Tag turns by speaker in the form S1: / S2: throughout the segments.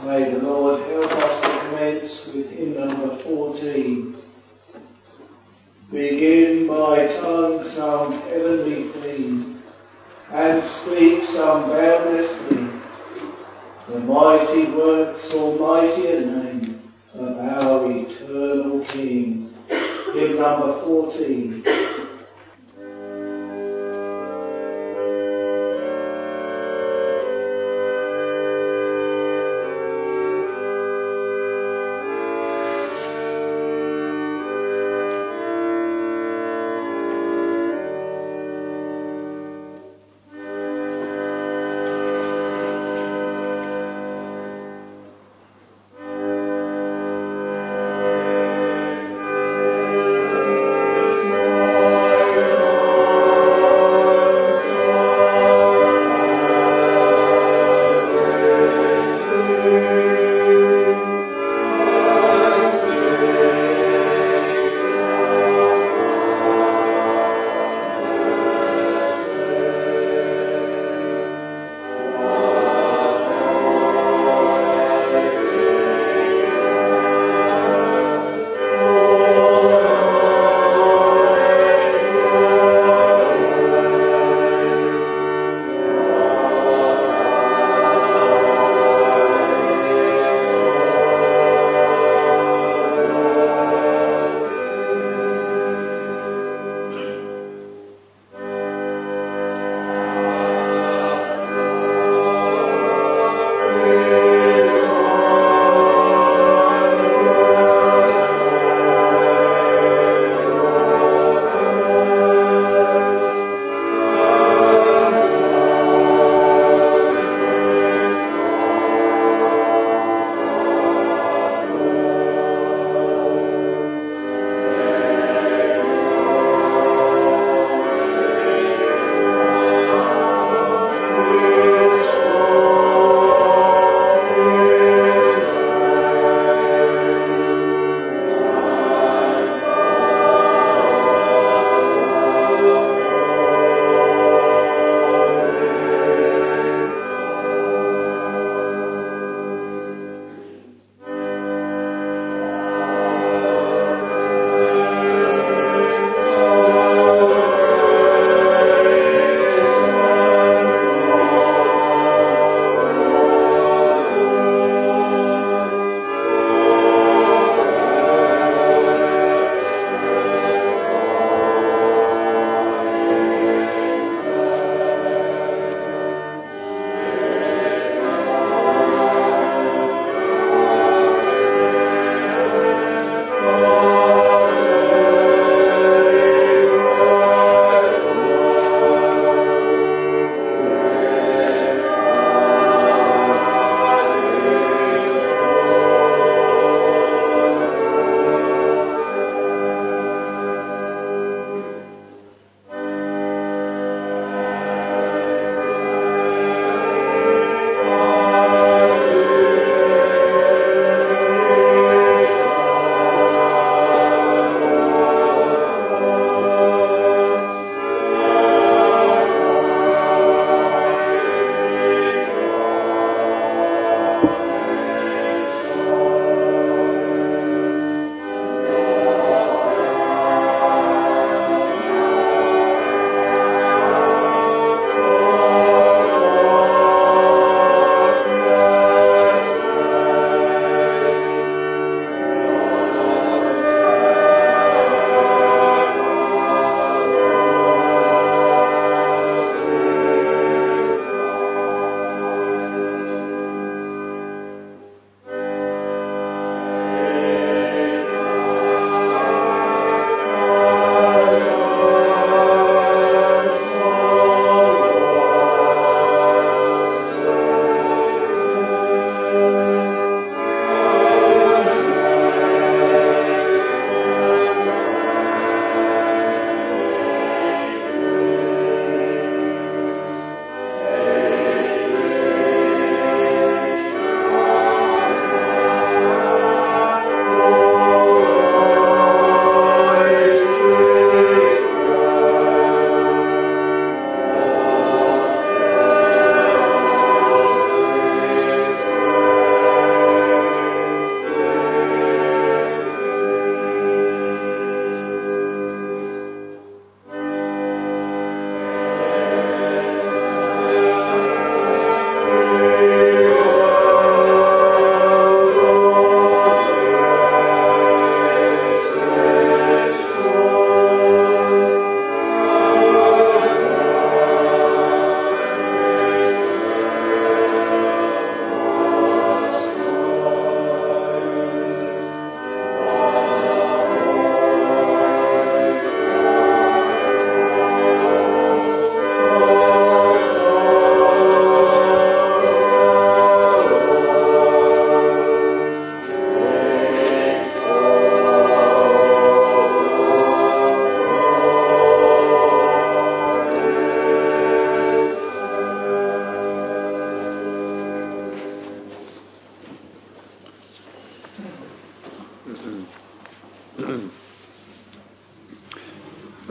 S1: May the Lord help us to commence with hymn number 14. Begin, my tongue, some heavenly theme, and speak some boundlessly the mighty works, almighty name of our eternal King. Hymn number 14.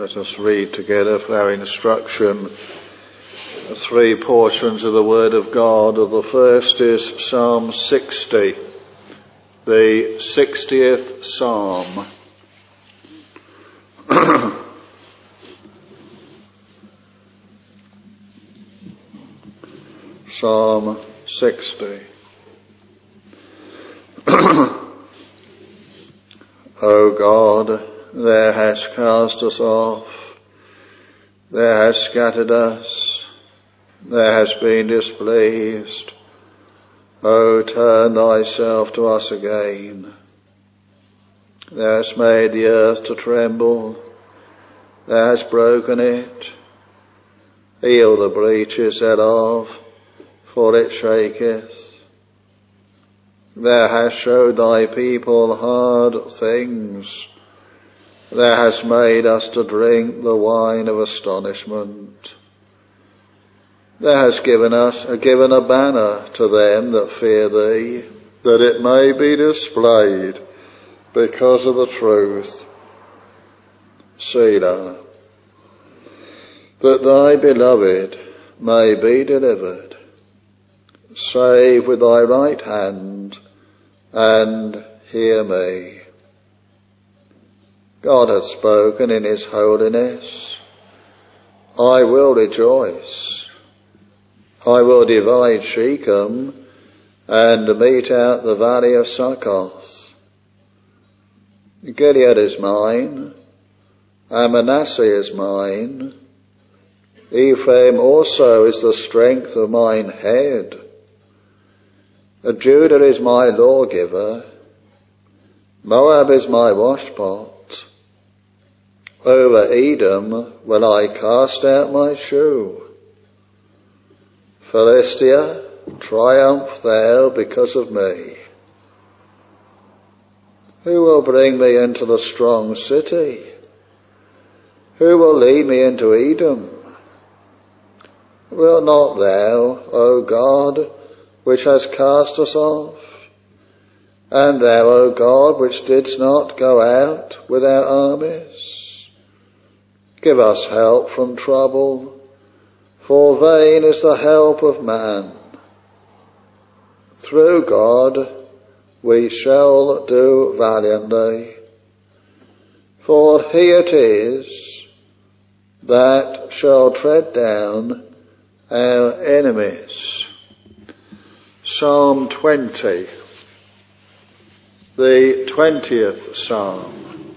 S2: Let us read together for our instruction 3 portions of the Word of God. The first is Psalm 60, the 60th Psalm. Psalm 60. O God, thou hast cast us off, thou hast scattered us, thou hast been displeased. O turn thyself to us again. Thou hast made the earth to tremble, thou hast broken it. Heal the breaches thereof, for it shaketh. Thou hast showed thy people hard things. Thou hast made us to drink the wine of astonishment. Thou hast given a banner to them that fear thee, that it may be displayed because of the truth. Selah. That thy beloved may be delivered. Save with thy right hand, and hear me. God hath spoken in his holiness. I will rejoice. I will divide Shechem and mete out the valley of Succoth. Gilead is mine, and Manasseh is mine. Ephraim also is the strength of mine head. Judah is my lawgiver. Moab is my washpot. Over Edom will I cast out my shoe. Philistia, triumph thou because of me. Who will bring me into the strong city? Who will lead me into Edom? Wilt not thou, O God, which hast cast us off, and thou, O God, which didst not go out with our armies? Give us help from trouble, for vain is the help of man. Through God we shall do valiantly, for he it is that shall tread down our enemies. Psalm 20, the 20th Psalm.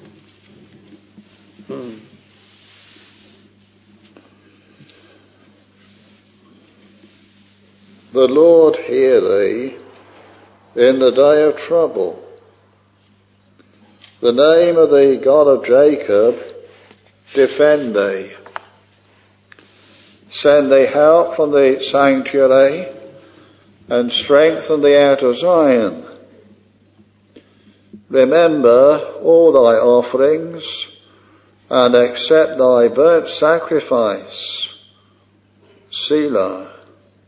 S2: The Lord hear thee in the day of trouble. The name of the God of Jacob defend thee. Send thee help from the sanctuary, and strengthen thee out of Zion. Remember all thy offerings, and accept thy burnt sacrifice. Selah.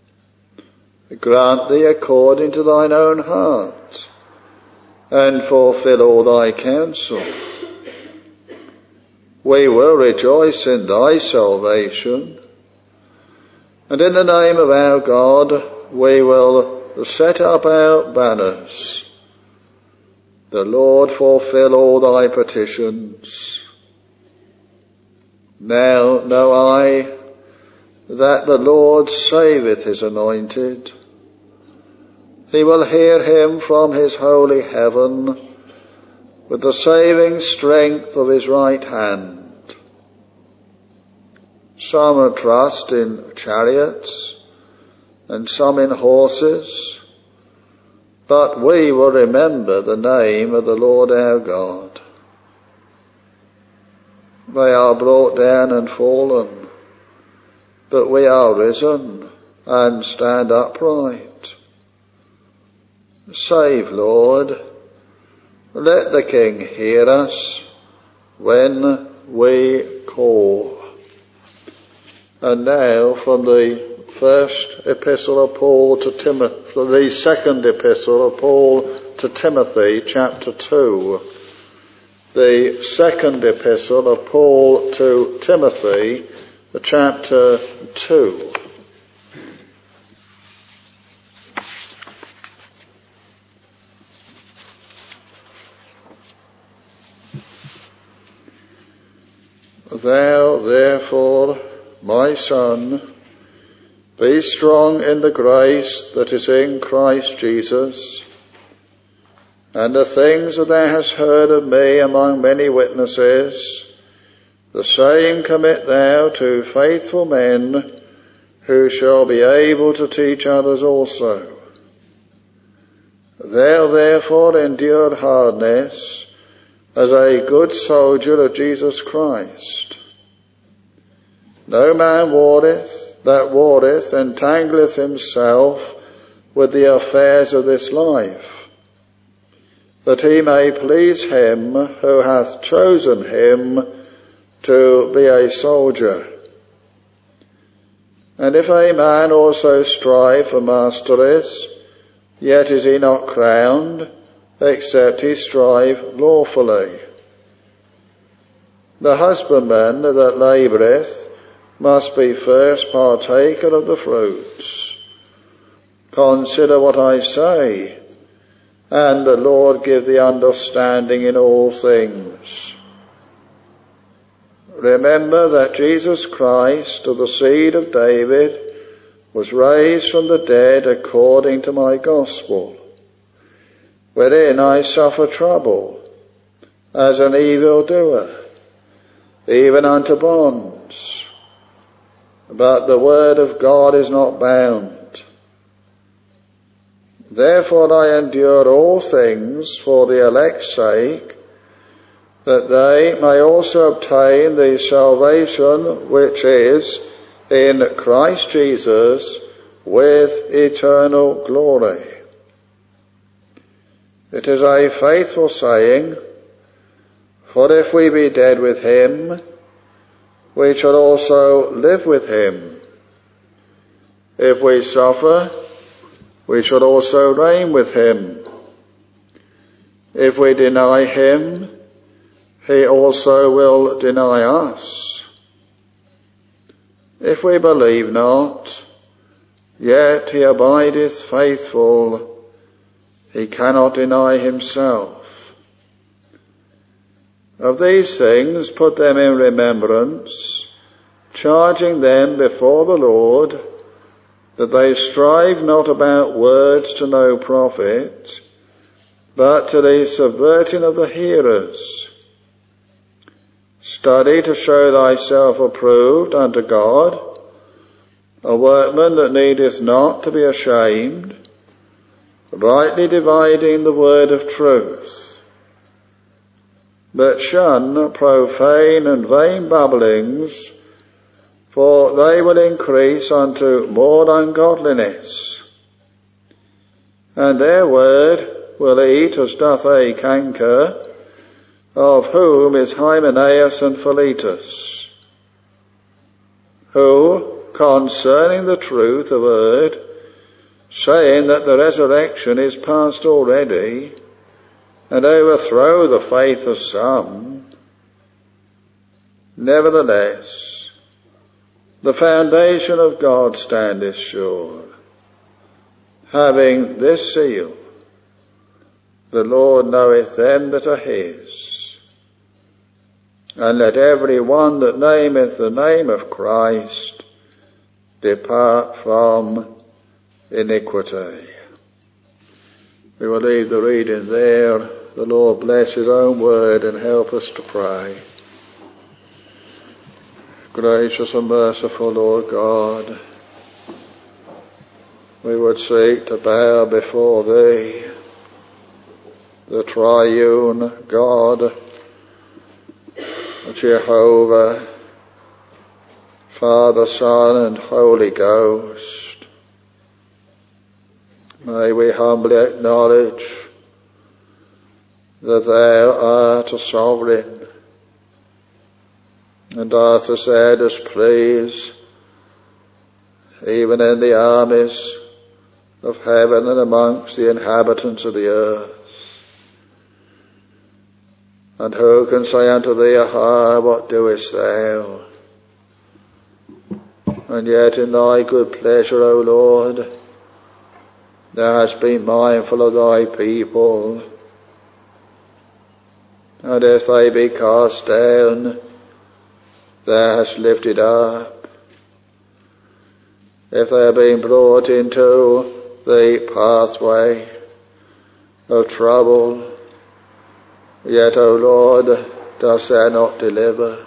S2: Grant thee according to thine own heart, and fulfill all thy counsel. We will rejoice in thy salvation, and in the name of our God we will set up our banners. The Lord fulfill all thy petitions. Now know I that the Lord saveth his anointed. He will hear him from his holy heaven with the saving strength of his right hand. Some trust in chariots, and some in horses, but we will remember the name of the Lord our God. They are brought down and fallen, but we are risen and stand upright. Save, Lord, let the King hear us when we call. And now from the first epistle of Paul to Timothy, the second epistle of Paul to Timothy, chapter 2, the second epistle of Paul to Timothy, chapter 2. Thou therefore, my son, be strong in the grace that is in Christ Jesus, and the things that thou hast heard of me among many witnesses, the same commit thou to faithful men, who shall be able to teach others also. Thou therefore endure hardness, as a good soldier of Jesus Christ. No man that warreth entangleth himself with the affairs of this life, that he may please him who hath chosen him to be a soldier. And if a man also strive for masteries, yet is he not crowned, except he strive lawfully. The husbandman that laboureth must be first partaker of the fruits. Consider what I say, and the Lord give thee understanding in all things. Remember that Jesus Christ, of the seed of David, was raised from the dead according to my gospel, wherein I suffer trouble, as an evildoer, even unto bonds. But the word of God is not bound. Therefore I endure all things for the elect's sake, that they may also obtain the salvation which is in Christ Jesus with eternal glory. It is a faithful saying, for if we be dead with him, we shall also live with him. If we suffer, we shall also reign with him. If we deny him, he also will deny us. If we believe not, yet he abideth faithful, he cannot deny himself. Of these things put them in remembrance, charging them before the Lord, that they strive not about words to no profit, but to the subverting of the hearers. Study to show thyself approved unto God, a workman that needeth not to be ashamed, rightly dividing the word of truth. But shun profane and vain babblings, for they will increase unto more ungodliness. And their word will eat as doth a canker, of whom is Hymenaeus and Philetus, who, concerning the truth, have erred, saying that the resurrection is past already, and overthrow the faith of some. Nevertheless, the foundation of God standeth sure, having this seal, the Lord knoweth them that are his. And let every one that nameth the name of Christ depart from iniquity. We will leave the reading there. The Lord bless his own word and help us to pray. Gracious and merciful Lord God, we would seek to bow before thee, the triune God, Jehovah, Father, Son, and Holy Ghost. May we humbly acknowledge that thou art a sovereign, and art as thou dost please, even in the armies of heaven and amongst the inhabitants of the earth. And who can say unto thee, Aha, what doest thou? And yet in thy good pleasure, O Lord, thou hast been mindful of thy people. And if they be cast down, thou hast lifted up. If they have been brought into the pathway of trouble, yet, O Lord, dost thou not deliver?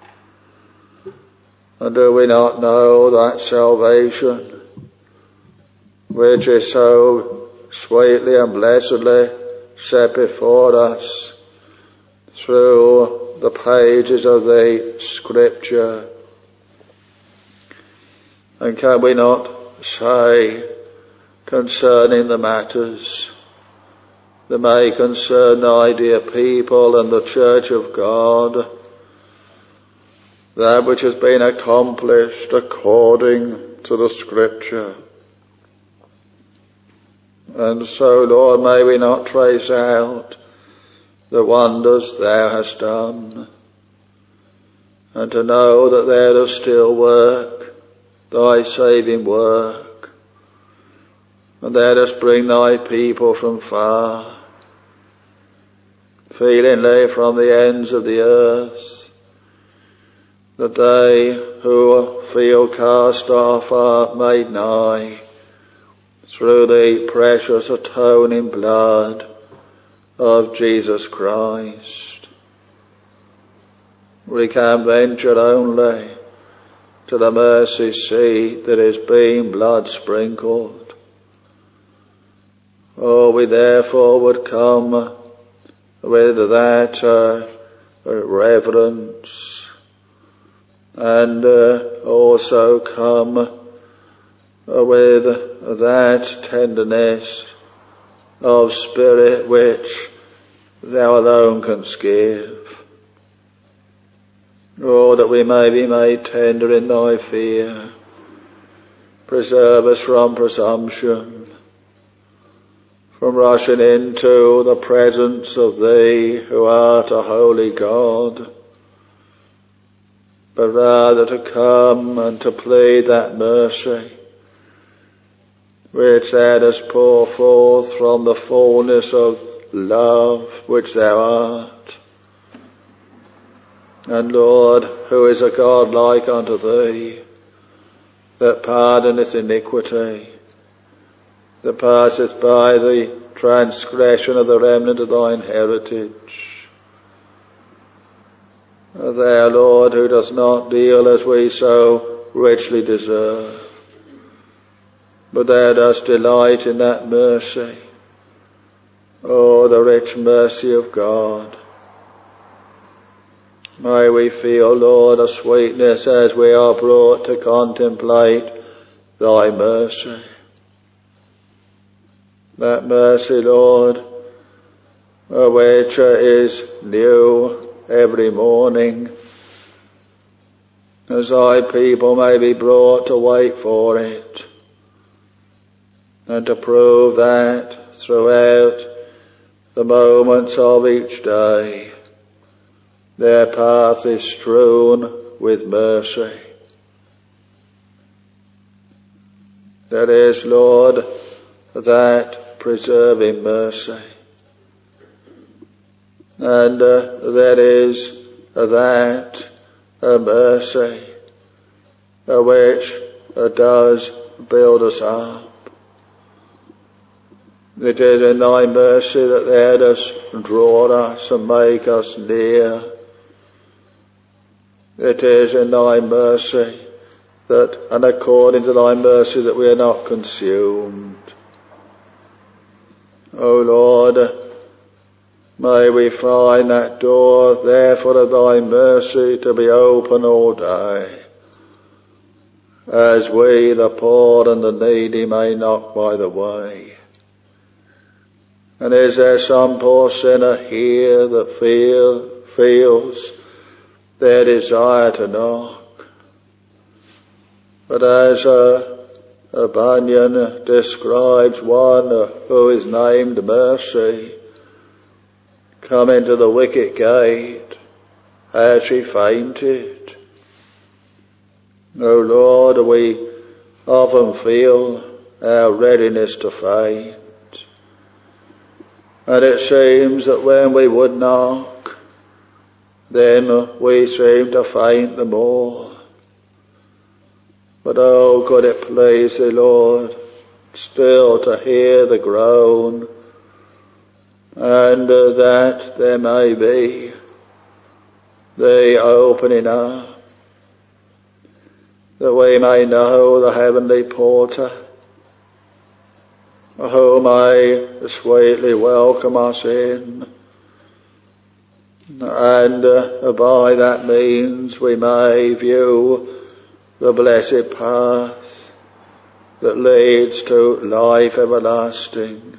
S2: And do we not know that salvation, which is so sweetly and blessedly set before us through the pages of the Scripture? And can we not say concerning the matters that may concern thy dear people and the Church of God, that which has been accomplished according to the Scripture? And so, Lord, may we not trace out the wonders thou hast done, and to know that thou dost still work thy saving work, and thou dost bring thy people from far, feelingly from the ends of the earth, that they who feel cast off are made nigh through the precious atoning blood of Jesus Christ. We can venture only to the mercy seat that is being blood sprinkled. Oh, we therefore would come with that reverence, and also come with that tenderness of spirit which thou alone canst give. Oh, that we may be made tender in thy fear. Preserve us from presumption, from rushing into the presence of thee who art a holy God, but rather to come and to plead that mercy which thou dost pour forth from the fullness of love which thou art. And Lord, who is a God like unto thee, that pardoneth iniquity, that passeth by the transgression of the remnant of thine heritage? Thou, Lord, who dost not deal as we so richly deserve, but thou dost delight in that mercy. Oh, the rich mercy of God. May we feel, Lord, a sweetness as we are brought to contemplate thy mercy. That mercy, Lord, which is new every morning, as thy people may be brought to wait for it, and to prove that throughout the moments of each day their path is strewn with mercy. There is, Lord, that preserving mercy, and there is that mercy which does build us up. It is in thy mercy that thou dost draw us and make us near. It is in thy mercy that, and according to thy mercy, that we are not consumed. O Lord, may we find that door, therefore, of thy mercy to be open all day, as we, the poor and the needy, may knock by the way. And is there some poor sinner here that feels their desire to knock? But as Bunyan describes one who is named Mercy, come into the wicket gate as she fainted. O Lord, we often feel our readiness to faint. And it seems that when we would knock, then we seem to faint the more. But oh, could it please thee, Lord, still to hear the groan, and that there may be the opening up, that we may know the heavenly porter, who may sweetly welcome us in, and by that means we may view the blessed path that leads to life everlasting,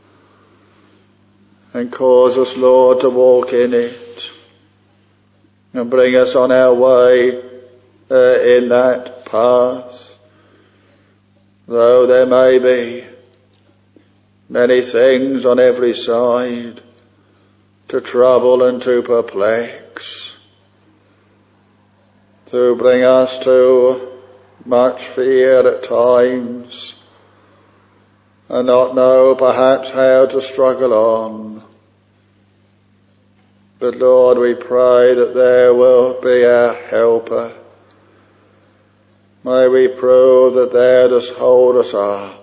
S2: and cause us, Lord, to walk in it, and bring us on our way in that path, though there may be many things on every side to trouble and to perplex, to bring us to much fear at times, and not know perhaps how to struggle on. But Lord, we pray that there will be our helper. May we prove that thou dost hold us up.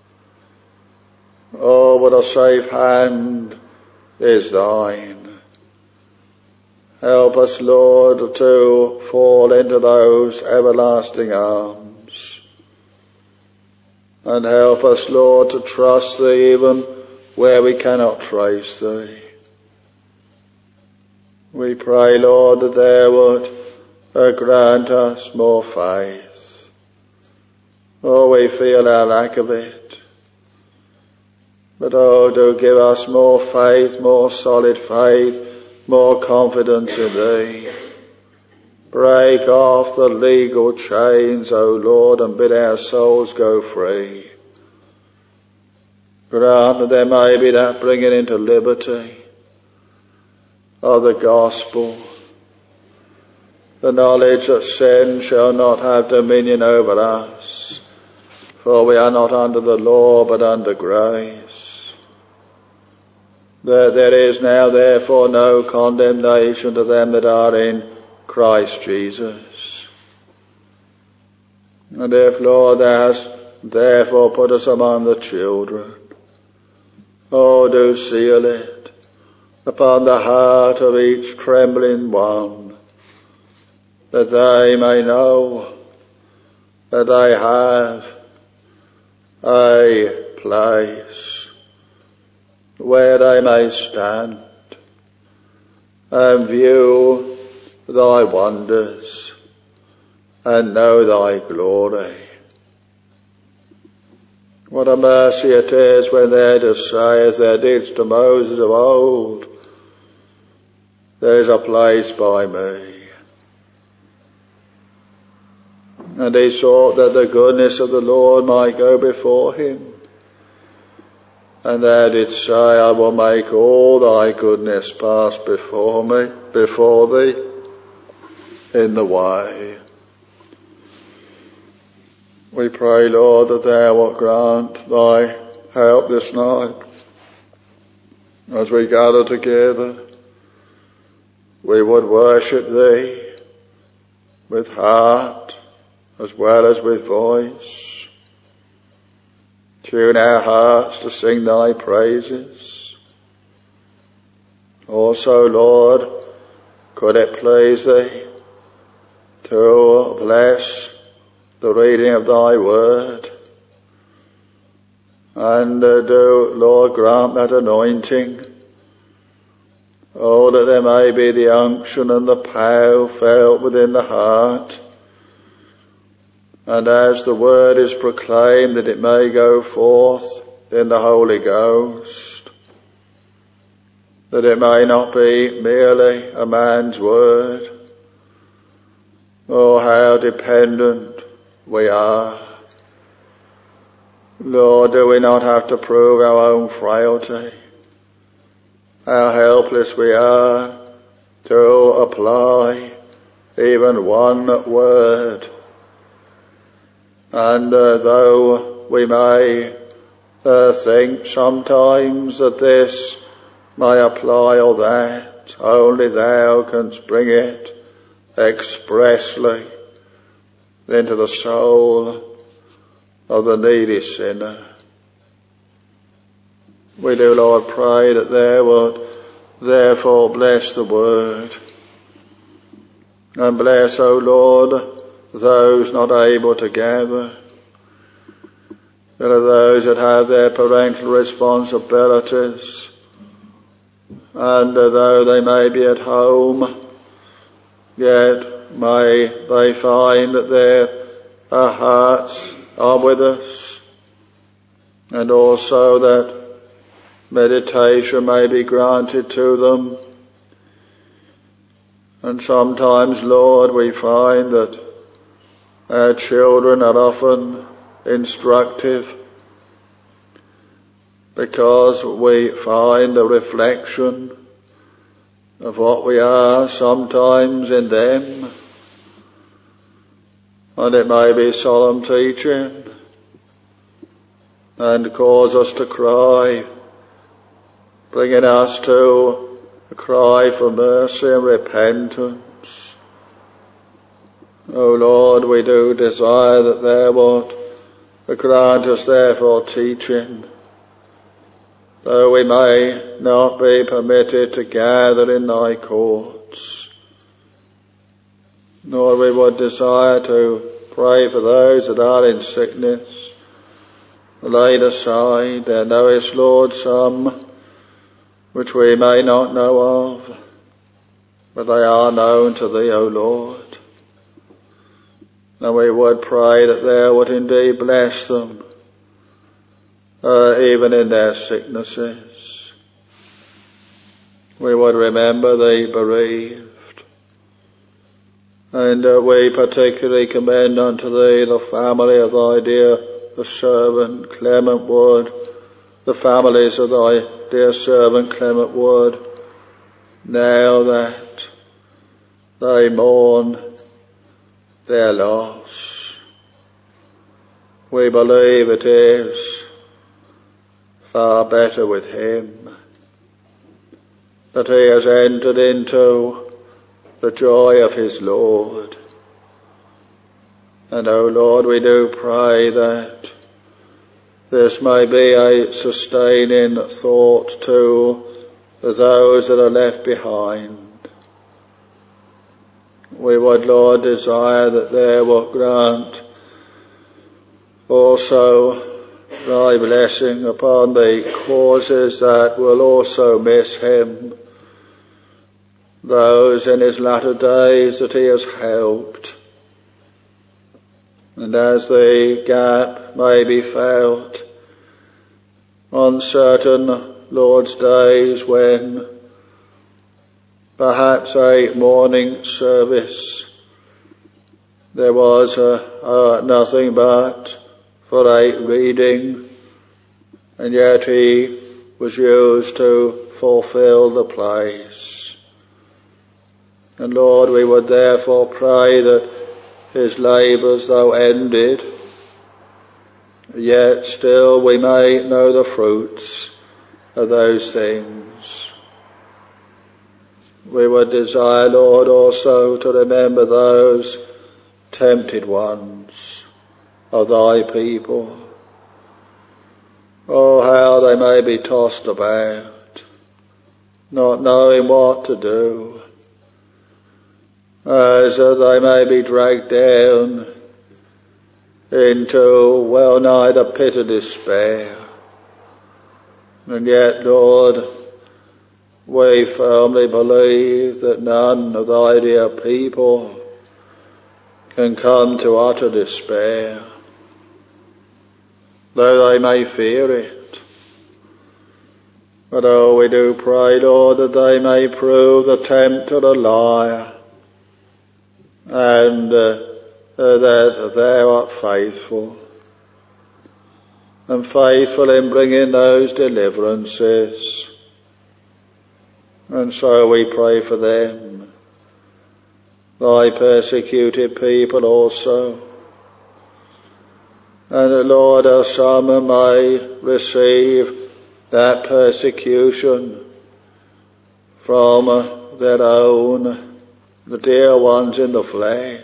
S2: Oh, what a safe hand is thine. Help us, Lord, to fall into those everlasting arms. And help us, Lord, to trust thee even where we cannot trace thee. We pray, Lord, that thou would grant us more faith. Oh, we feel our lack of it. But oh, do give us more faith, more solid faith, more confidence in thee. Break off the legal chains, O Lord, and bid our souls go free. Grant that there may be that bringing into liberty of the gospel, the knowledge that sin shall not have dominion over us, for we are not under the law but under grace. That there is now therefore no condemnation to them that are in Christ Jesus. And if, Lord, thou hast therefore put us among the children, oh, do seal it upon the heart of each trembling one, that they may know that they have a place where they may stand and view thy wonders and know thy glory. What a mercy it is when thou dost say, as thou didst to Moses of old, there is a place by me. And he sought that the goodness of the Lord might go before him. And thou didst say, I will make all thy goodness pass before thee in the way. We pray, Lord, that thou wilt grant thy help this night. As we gather together, we would worship thee with heart as well as with voice. Tune our hearts to sing thy praises. Also, Lord, could it please thee to bless the reading of thy word, and do, Lord, grant that anointing. Oh, that there may be the unction and the power felt within the heart, and as the word is proclaimed, that it may go forth in the Holy Ghost, that it may not be merely a man's word. Oh, how dependent we are. Lord, do we not have to prove our own frailty? how helpless we are to apply even one word. And though we may think sometimes that this may apply or that, only thou canst bring it expressly into the soul of the needy sinner. We do, Lord, pray that thou wilt therefore bless the word, and bless, O Lord, those not able to gather. There are those that have their parental responsibilities, and though they may be at home, yet may they find that their hearts are with us, and also that meditation may be granted to them. And sometimes, Lord, we find that our children are often instructive, because we find the reflection of what we are sometimes in them, and it may be solemn teaching and cause us to cry, bringing us to a cry for mercy and repentance. O Lord, we do desire that thou wilt grant us therefore teaching, though we may not be permitted to gather in thy courts. Nor we would desire to pray for those that are in sickness, laid aside. Thou knowest, Lord, some which we may not know of, but they are known to thee, O Lord. And we would pray that thou would indeed bless them, even in their sicknesses. We would remember the bereaved, and we particularly commend unto thee the family of thy dear servant Clement Wood, the families of thy dear servant Clement Wood, now that they mourn their loss. We believe it is far better with him, that he has entered into the joy of his Lord. And, O Lord, we do pray that this may be a sustaining thought to those that are left behind. We would, Lord, desire that thou wilt grant also thy blessing upon the causes that will also miss him, those in his latter days that he has helped. And as the gap may be felt on certain Lord's days when perhaps a morning service there was nothing but for a reading, and yet he was used to fulfill the place. And Lord, we would therefore pray that his labours, though ended, yet still we may know the fruits of those things. We would desire, Lord, also to remember those tempted ones of thy people. Oh, how they may be tossed about, not knowing what to do, as they may be dragged down into well nigh the pit of despair. And yet, Lord, we firmly believe that none of thy dear people can come to utter despair, though they may fear it. But oh, we do pray, Lord, that they may prove the tempter a liar, and that thou art faithful, and faithful in bringing those deliverances. And so we pray for them, thy persecuted people also. And Lord, as some may receive that persecution from their own, the dear ones in the flesh.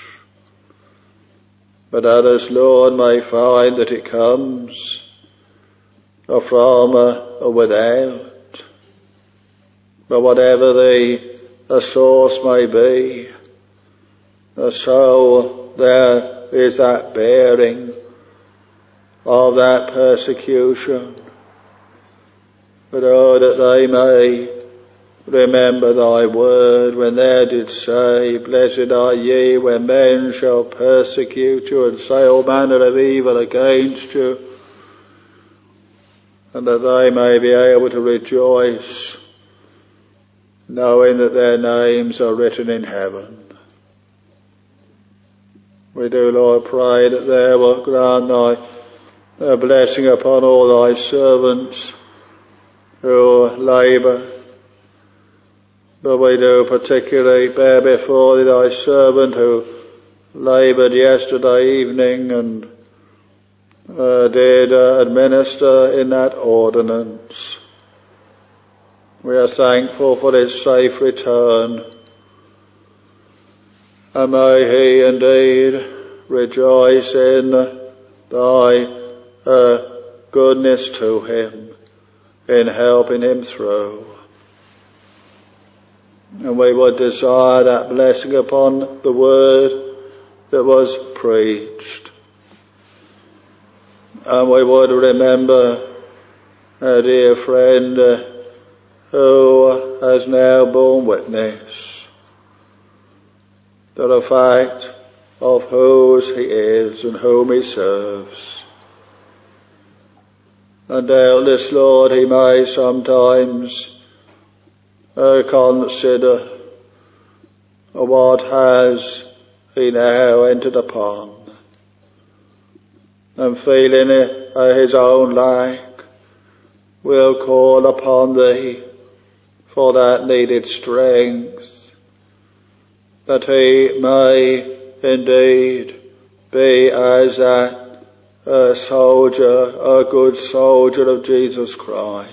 S2: But others, Lord, may find that it comes from without. But whatever the source may be, so there is that bearing of that persecution. But oh, that they may remember thy word when thou didst say, blessed are ye when men shall persecute you and say all manner of evil against you, and that they may be able to rejoice, knowing that their names are written in heaven. We do, Lord, pray that thou wilt grant thy blessing upon all thy servants who labour. But we do particularly bear before thee thy servant who laboured yesterday evening and did administer in that ordinance. We are thankful for his safe return, and may he indeed rejoice in thy goodness to him in helping him through. And we would desire that blessing upon the word that was preached. And we would remember a dear friend who has now borne witness to the fact of whose he is and whom he serves. And doubtless, Lord, he may sometimes consider what has he now entered upon, and feeling his own lack, will call upon thee for that needed strength, that he may indeed be as that soldier, a good soldier of Jesus Christ.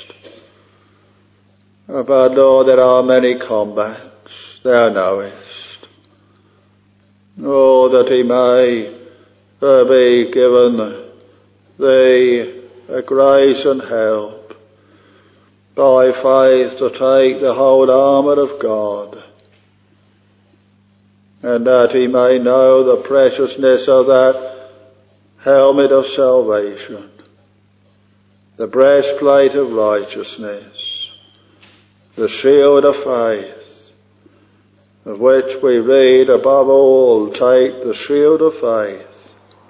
S2: But Lord, there are many combats, thou knowest. Oh, that he may be given the grace and help by faith to take the whole armour of God, and that he may know the preciousness of that helmet of salvation, the breastplate of righteousness, the shield of faith, of which we read above all, take the shield of faith,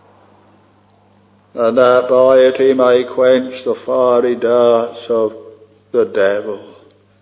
S2: and that by it he may quench the fiery darts of the devil.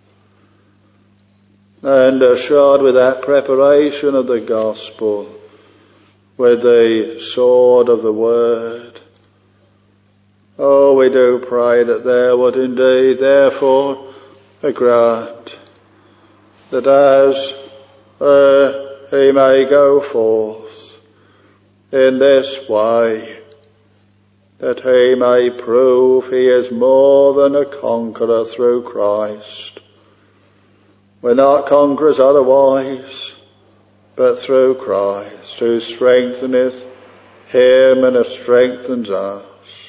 S2: And shod with that preparation of the gospel, with the sword of the word. Oh, we do pray that thou would indeed therefore grant that as he may go forth in this way, that he may prove he is more than a conqueror through Christ. We're not conquerors otherwise, but through Christ, who strengtheneth him and strengthens us.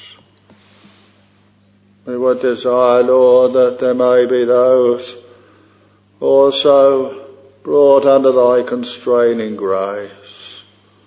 S2: We would desire, Lord, that there may be those also brought under thy constraining grace.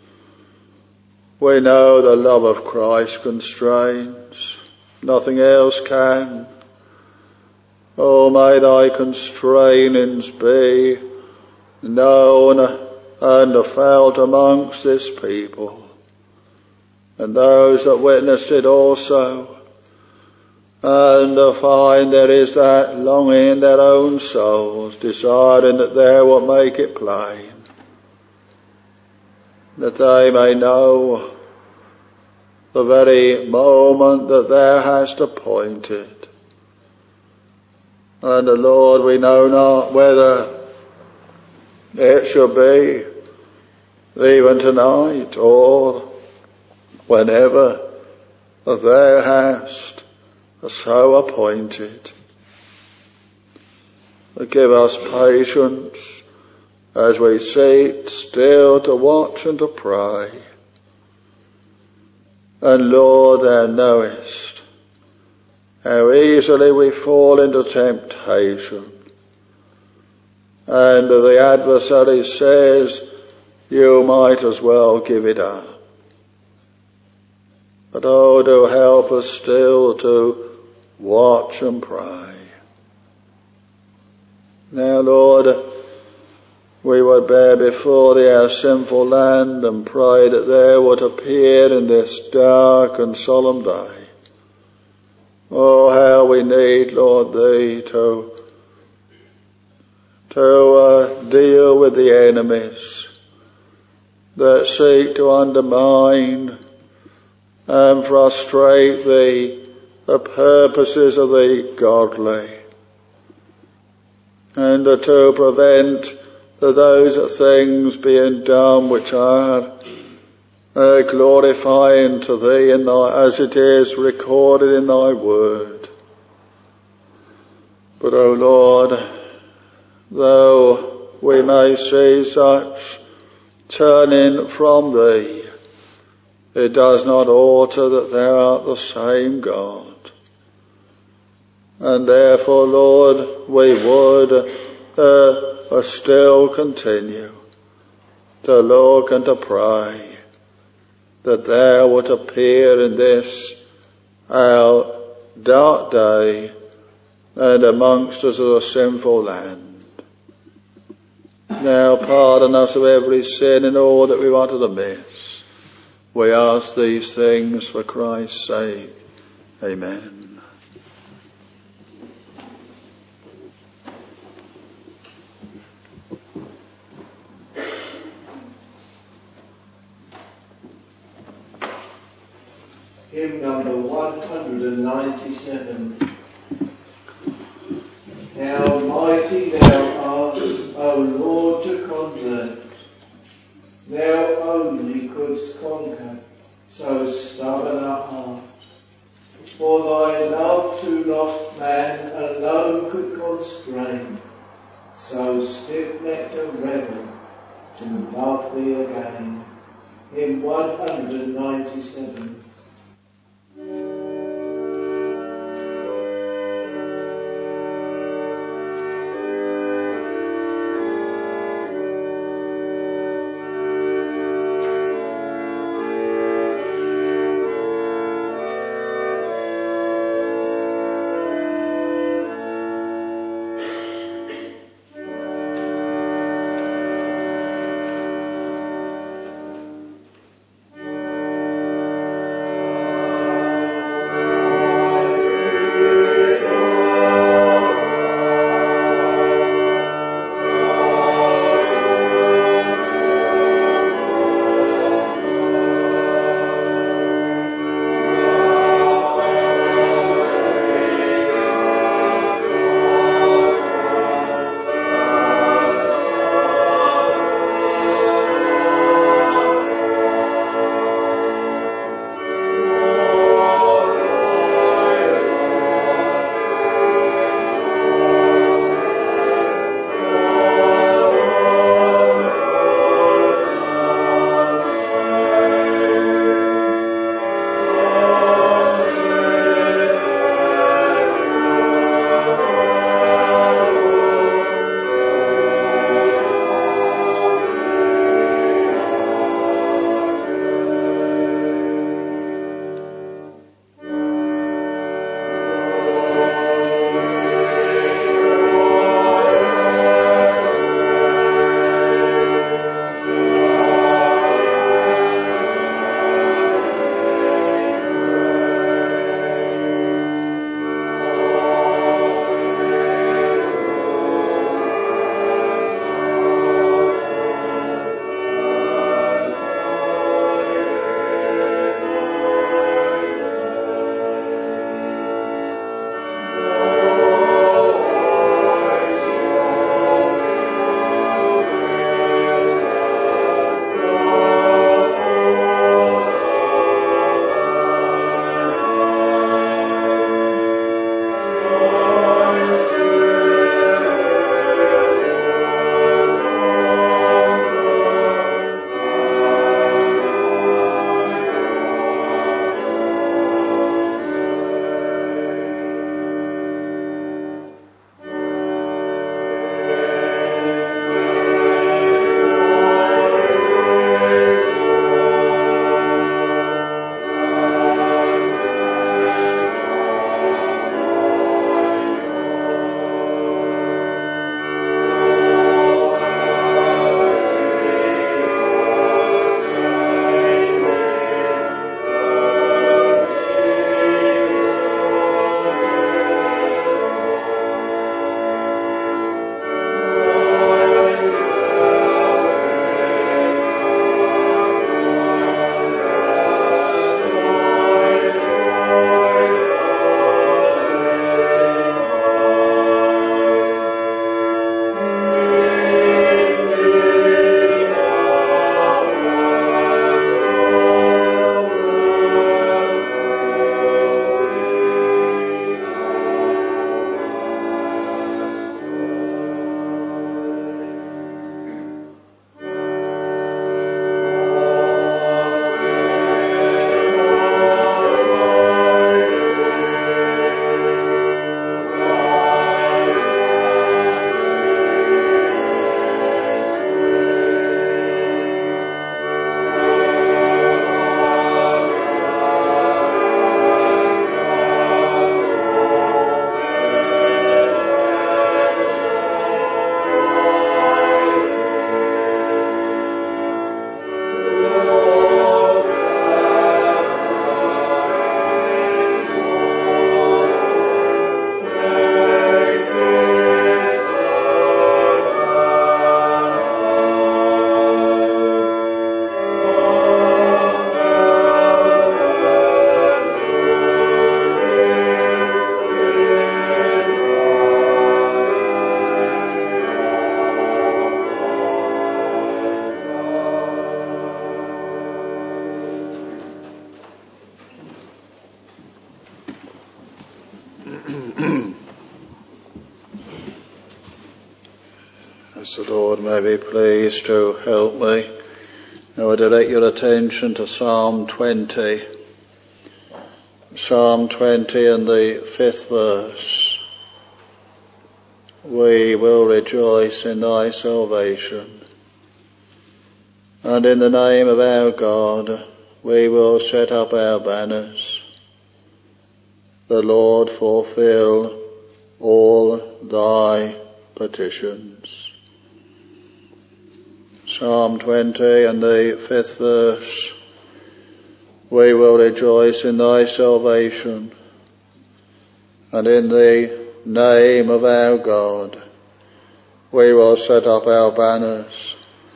S2: We know the love of Christ constrains. Nothing else can. Oh, may thy constrainings be known and felt amongst this people, and those that witnessed it also, and find there is that longing in their own souls, desiring that thou wilt make it plain, that they may know the very moment that thou hast appointed, And Lord, we know not whether it shall be even tonight or whenever thou hast so appointed. Give us patience as we seek still to watch and to pray. And Lord, thou knowest how easily we fall into temptation. And the adversary says, you might as well give it up. But oh, do help us still to watch and pray. Now, Lord, we would bear before thee our sinful land and pray that thou would appear in this dark and solemn day. Oh, how we need, Lord, thee to deal with the enemies that seek to undermine and frustrate the purposes of the godly, and to prevent those things being done which are glorifying to thee in thy, as it is recorded in thy word. But, O Lord, though we may see such turning from thee, it does not alter that thou art the same God. And therefore, Lord, we would still continue to look and to pray that thou would appear in this our dark day and amongst us as a sinful land. Now pardon us of every sin and all that we wanted to miss. We ask these things for Christ's sake. Amen.
S1: Hymn number 197. How mighty thou art, O Lord, to convert. Thou only couldst conquer so stubborn a heart. For thy love to lost man alone could constrain so stiff-necked a rebel to love thee again. Hymn 197.
S2: As the Lord may be pleased to help me, I will direct your attention to Psalm 20. Psalm 20 and the 5th verse. We will rejoice in thy salvation, and in the name of our God we will set up our banners. The Lord fulfill all thy petitions. Psalm 20 and the 5th verse. We will rejoice in thy salvation, and in the name of our God we will set up our banners.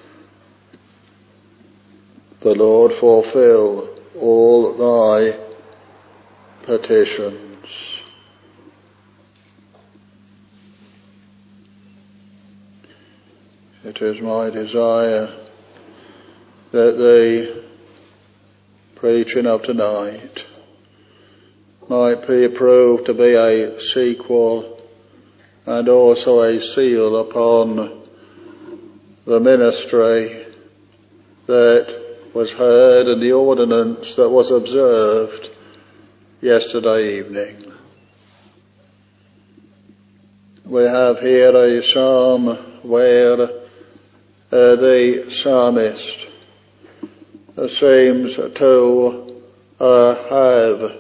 S2: The Lord fulfill all thy petitions. It is my desire that the preaching of tonight might be proved to be a sequel and also a seal upon the ministry that was heard and the ordinance that was observed yesterday evening. We have here a psalm where the psalmist seems to have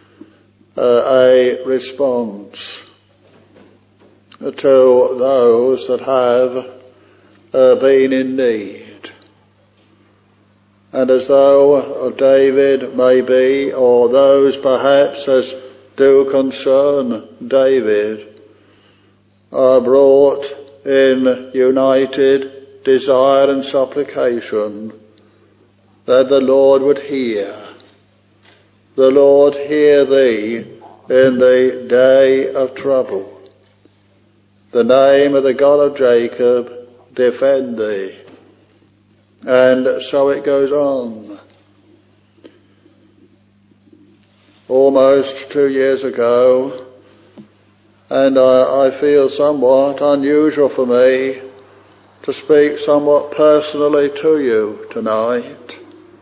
S2: a response to those that have been in need. And as though David may be, or those perhaps as do concern David, are brought in united desire and supplication that the Lord would hear. The Lord hear thee in the day of trouble. The name of the God of Jacob defend thee. And so it goes on. Almost 2 years ago, and I feel somewhat unusual for me to speak somewhat personally to you tonight.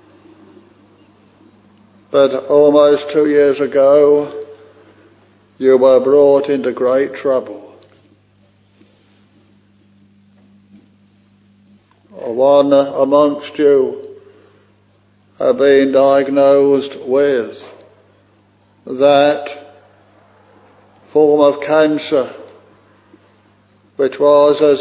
S2: But almost 2 years ago, you were brought into great trouble. One amongst you have been diagnosed with that form of cancer, which was as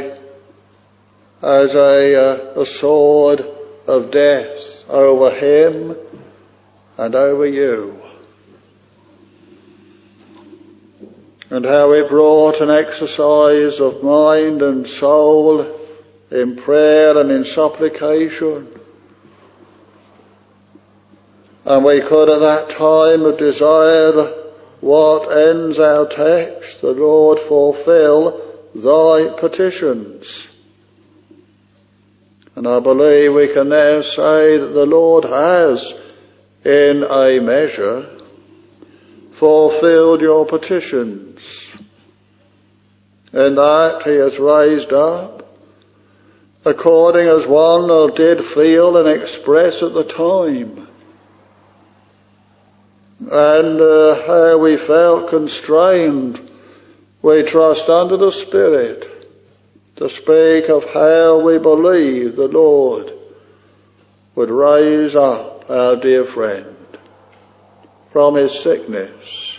S2: a sword of death over him and over you. And how it brought an exercise of mind and soul in prayer and in supplication. And we could at that time have desired what ends our text, the Lord fulfill thy petitions. And I believe we can now say that the Lord has, in a measure, fulfilled your petitions, in that he has raised up, according as one did feel and express at the time, and how we felt constrained, we trust under the Spirit, to speak of how we believe the Lord would raise up our dear friend from his sickness.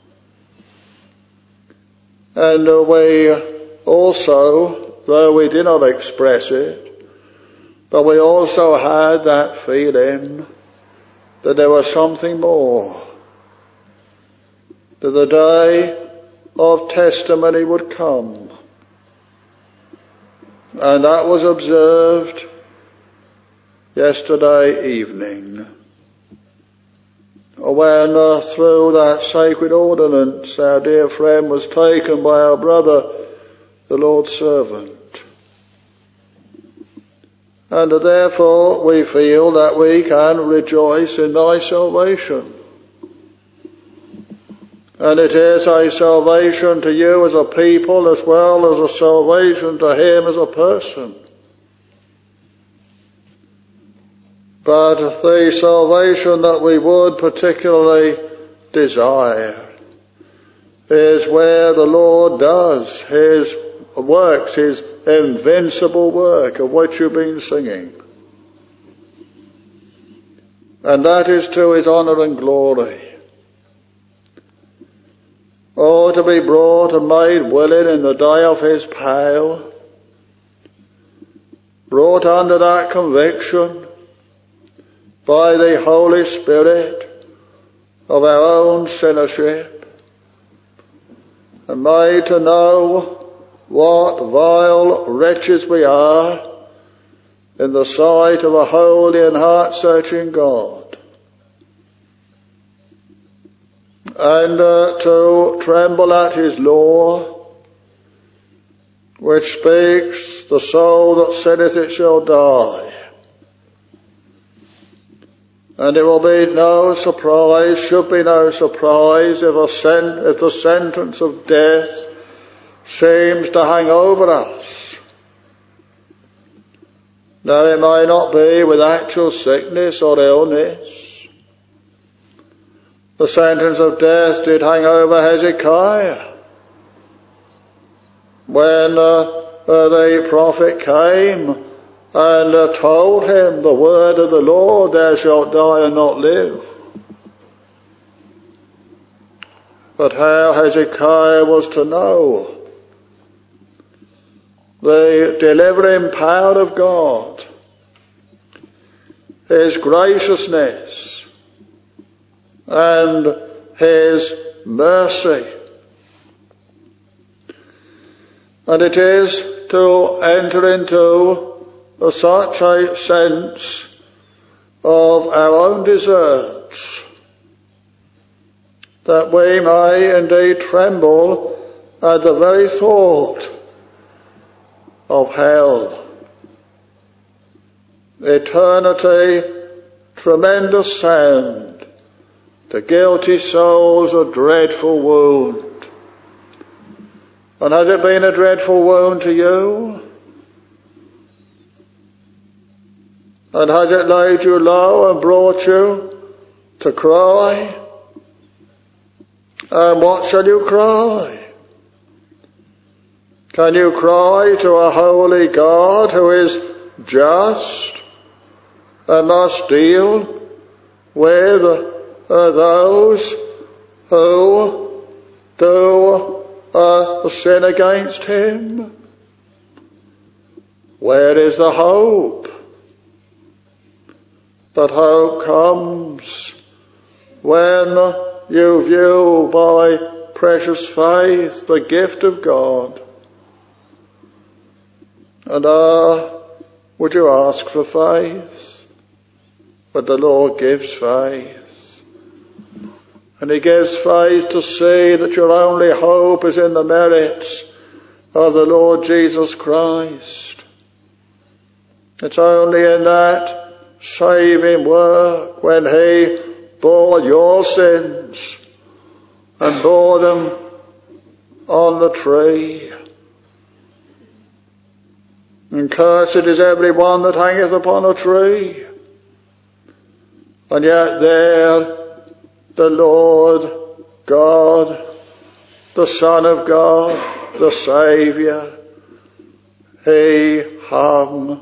S2: And we also, though we did not express it, but we also had that feeling that there was something more, that the day of testimony would come. And that was observed yesterday evening, when through that sacred ordinance our dear friend was taken by our brother, the Lord's servant. And therefore we feel that we can rejoice in thy salvation. And it is a salvation to you as a people as well as a salvation to him as a person. But the salvation that we would particularly desire is where the Lord does his works, his invincible work of which you've been singing. And that is to his honour and glory. Oh, to be brought and made willing in the day of his power, brought under that conviction by the Holy Spirit of our own sinnership, and made to know what vile wretches we are in the sight of a holy and heart-searching God. And to tremble at his law, which speaks, the soul that sinneth it shall die. And it will be no surprise, should be no surprise, if the sentence of death seems to hang over us. Now it may not be with actual sickness or illness. The sentence of death did hang over Hezekiah when the prophet came and told him the word of the Lord, thou shalt die and not live. But how Hezekiah was to know the delivering power of God, his graciousness, and his mercy. And it is to enter into such a sense of our own deserts that we may indeed tremble at the very thought of hell. Eternity, tremendous sound, to guilty souls a dreadful wound. And has it been a dreadful wound to you? And has it laid you low and brought you to cry? And what shall you cry? Can you cry to a holy God who is just and must deal with those who do sin against him? Where is the hope? But hope comes when you view by precious faith the gift of God. And would you ask for faith? But the Lord gives faith. And he gives faith to see that your only hope is in the merits of the Lord Jesus Christ. It's only in that saving work when he bore your sins and bore them on the tree. And cursed is every one that hangeth upon a tree. And yet there the Lord God, the Son of God, the Saviour, he hung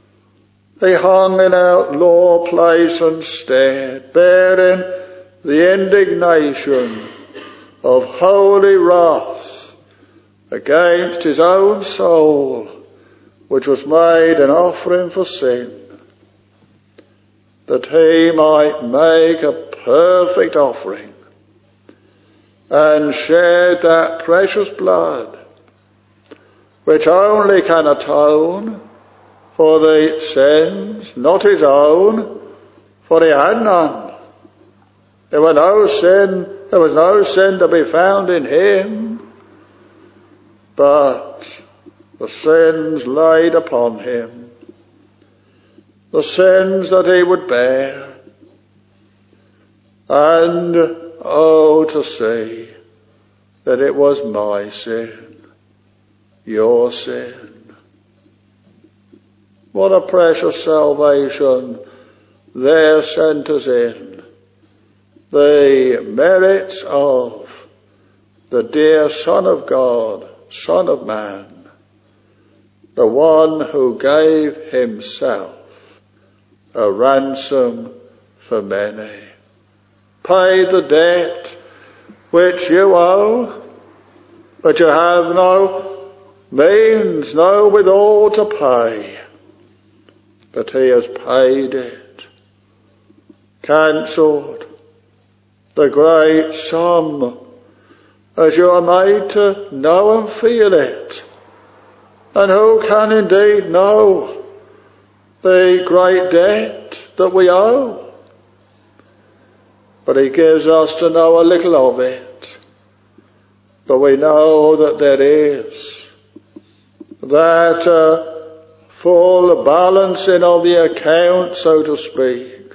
S2: in outlaw place and stead, bearing the indignation of holy wrath against his own soul, which was made an offering for sin, that he might make a perfect offering and shed that precious blood which only can atone for the sins, not his own, for he had none. There was no sin to be found in him, but the sins laid upon him, the sins that he would bear. And oh, to see that it was my sin, your sin. What a precious salvation there sent us in. The merits of the dear Son of God, Son of Man, the one who gave himself a ransom for many. Pay the debt which you owe, but you have no means, no withal to pay. But he has paid it, cancelled the great sum, as you are made to know and feel it. And who can indeed know the great debt that we owe? But he gives us to know a little of it. But we know that there is that full balancing of the account, so to speak,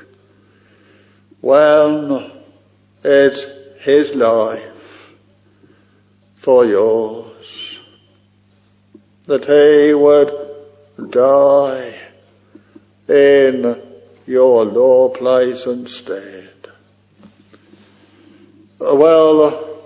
S2: when it's his life for yours, that he would die in your low place instead. Well,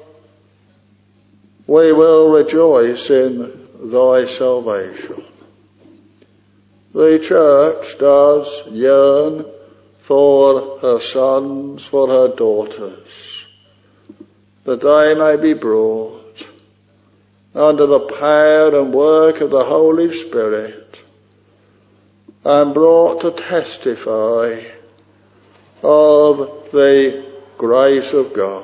S2: we will rejoice in thy salvation. The church does yearn for her sons, for her daughters, that they may be brought under the power and work of the Holy Spirit and brought to testify of the grace of God.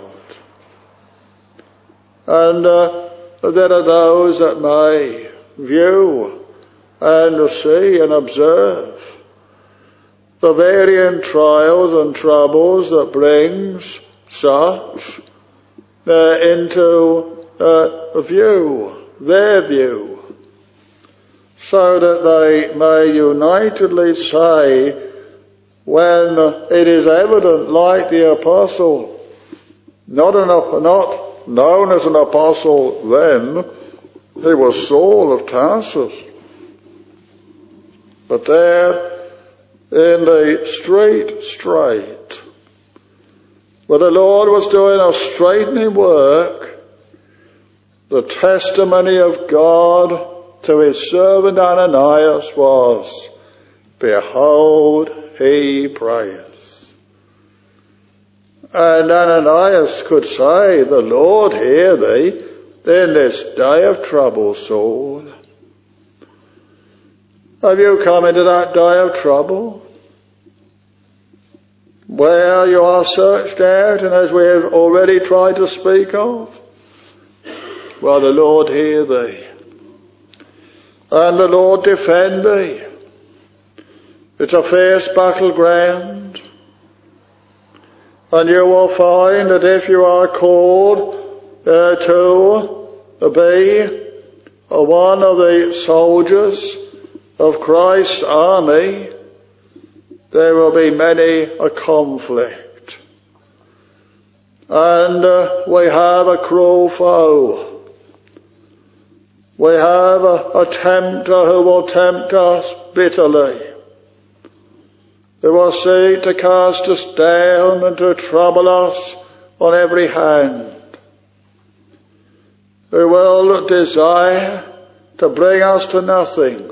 S2: And there are those that may view and see and observe the varying trials and troubles that brings such into their view, so that they may unitedly say, when it is evident, like the apostle, not known as an apostle then, he was Saul of Tarsus, but there in the street straight, where the Lord was doing a straightening work, the testimony of God to his servant Ananias was, behold, he prayeth. And Ananias could say, the Lord hear thee in this day of trouble, Saul. Have you come into that day of trouble, where you are searched out, and as we have already tried to speak of? Well, the Lord hear thee, and the Lord defend thee. It's a fierce battleground, and you will find that if you are called to be one of the soldiers of Christ's army, there will be many a conflict. And we have a cruel foe. We have a tempter who will tempt us bitterly, who will seek to cast us down and to trouble us on every hand, who will desire to bring us to nothing.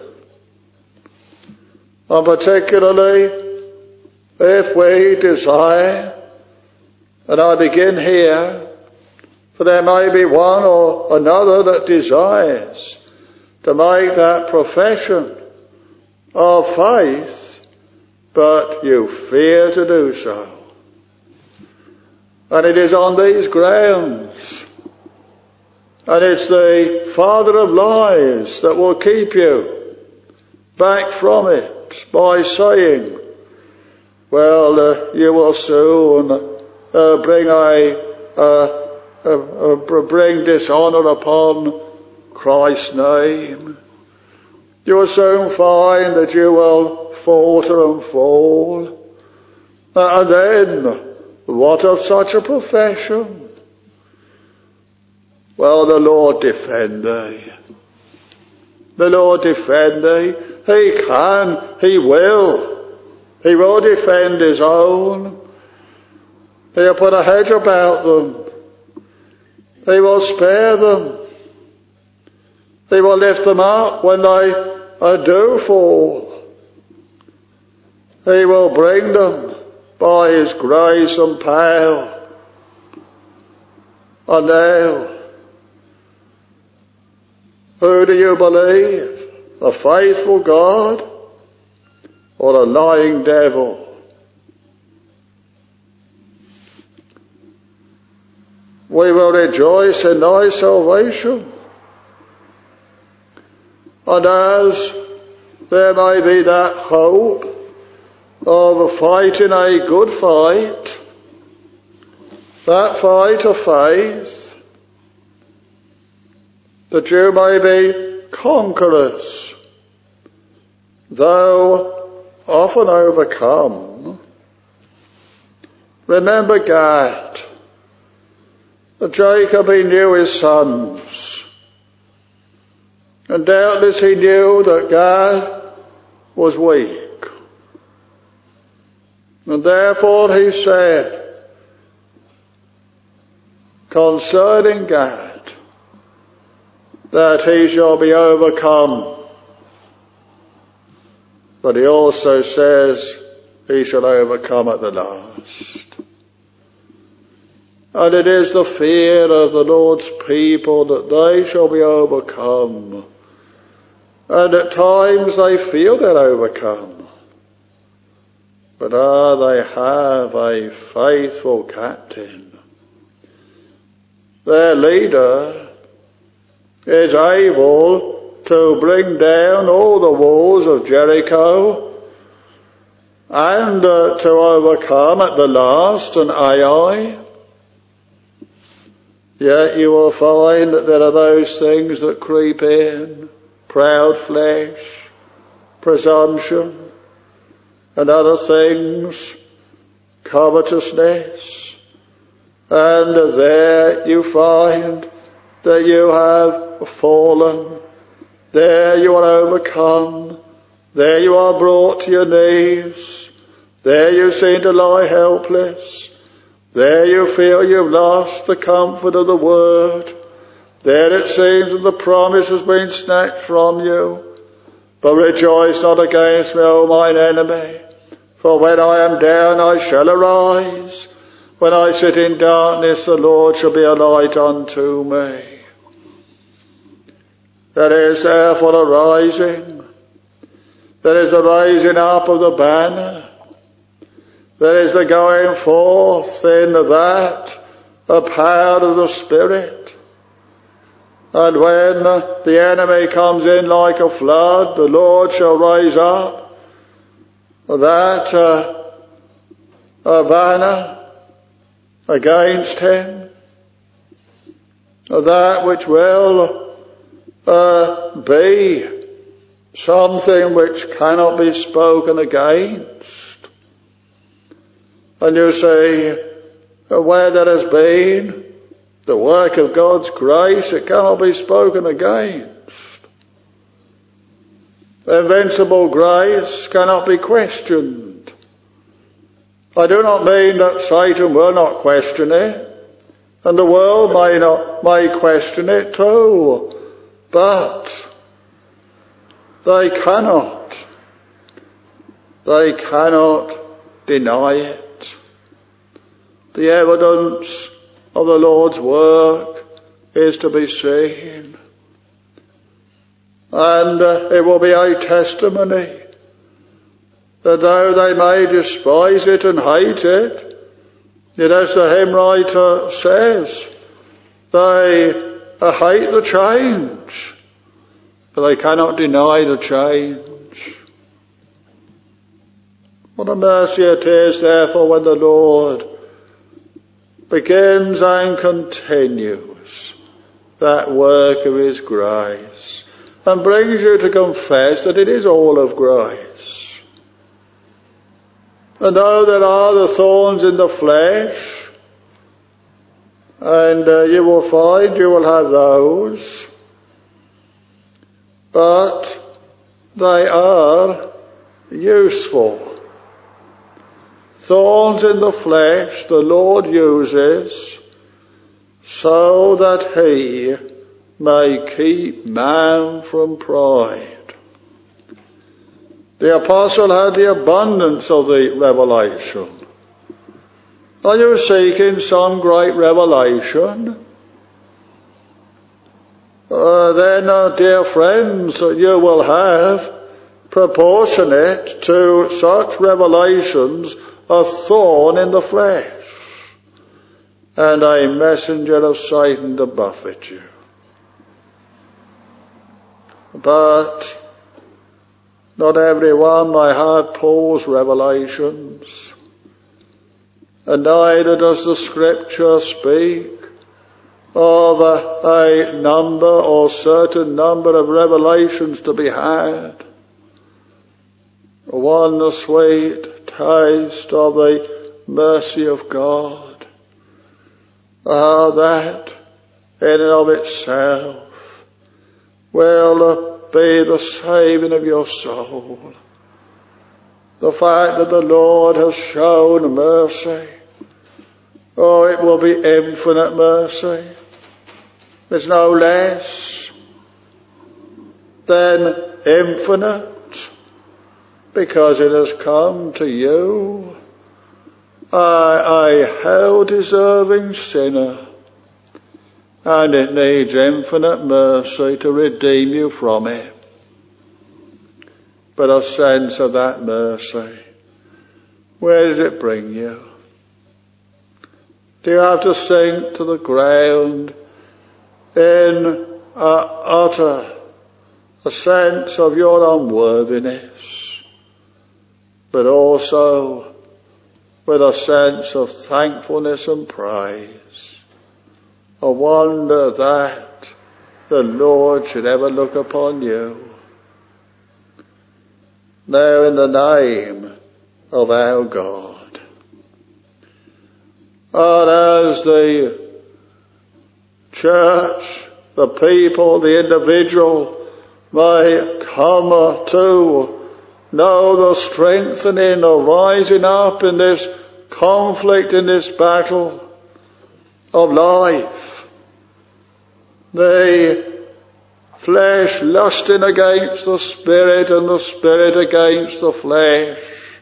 S2: And particularly if we desire, and I begin here, for there may be one or another that desires to make that profession of faith, but you fear to do so. And it is on these grounds, and it's the father of lies that will keep you back from it by saying, well, you will soon bring dishonour upon Christ's name. You will soon find that you will falter and fall. And then, what of such a profession? Well, the Lord defend thee. The Lord defend thee. He can, He will. He will defend His own. He'll put a hedge about them. He will spare them. He will lift them up when they do fall. He will bring them by His grace and power. And now, who do you believe? The faithful God or a lying devil? We will rejoice in thy salvation. And as there may be that hope of fighting a good fight, that fight of faith, that you may be conquerors, though often overcome. Remember Gad. Jacob, he knew his sons, and doubtless he knew that Gad was weak, and therefore he said concerning Gad that he shall be overcome, but he also says he shall overcome at the last. And it is the fear of the Lord's people that they shall be overcome. And at times they feel they're overcome. But they have a faithful captain. Their leader is able to bring down all the walls of Jericho and to overcome at the last an Ai. Yet you will find that there are those things that creep in, proud flesh, presumption, and other things, covetousness, and there you find that you have fallen, there you are overcome, there you are brought to your knees, there you seem to lie helpless, there you feel you've lost the comfort of the word. There it seems that the promise has been snatched from you. But rejoice not against me, O mine enemy. For when I am down, I shall arise. When I sit in darkness, the Lord shall be a light unto me. There is therefore a rising. There is the raising up of the banner. There is the going forth in that power of the Spirit. And when the enemy comes in like a flood, the Lord shall raise up that banner against him, that which will be something which cannot be spoken against. And you say, where there has been the work of God's grace, it cannot be spoken against. Invincible grace cannot be questioned. I do not mean that Satan will not question it, and the world may question it too, but they cannot deny it. The evidence of the Lord's work is to be seen. And it will be a testimony that though they may despise it and hate it, yet as the hymn writer says, they hate the change, but they cannot deny the change. What a mercy it is, therefore, when the Lord begins and continues that work of His grace and brings you to confess that it is all of grace. And though there are the thorns in the flesh, And you will find you will have those, but they are useful. Thorns in the flesh the Lord uses so that he may keep man from pride. The apostle had the abundance of the revelation. Are you seeking some great revelation? Then, dear friends, you will have, proportionate to such revelations, a thorn in the flesh and a messenger of Satan to buffet you. But not everyone may have Paul's revelations, and neither does the Scripture speak of a number or certain number of revelations to be had. One sweet taste of the mercy of God. That in and of itself will be the saving of your soul. The fact that the Lord has shown mercy, oh, it will be infinite mercy. There's no less than infinite, because it has come to you, a hell-deserving sinner, and it needs infinite mercy to redeem you from it. But a sense of that mercy, where does it bring you? Do you have to sink to the ground in utter a sense of your unworthiness, but also with a sense of thankfulness and praise, a wonder that the Lord should ever look upon you? Now, in the name of our God, and as the church, the people, the individual may come to know the strengthening, the rising up in this conflict, in this battle of life, the flesh lusting against the Spirit and the Spirit against the flesh.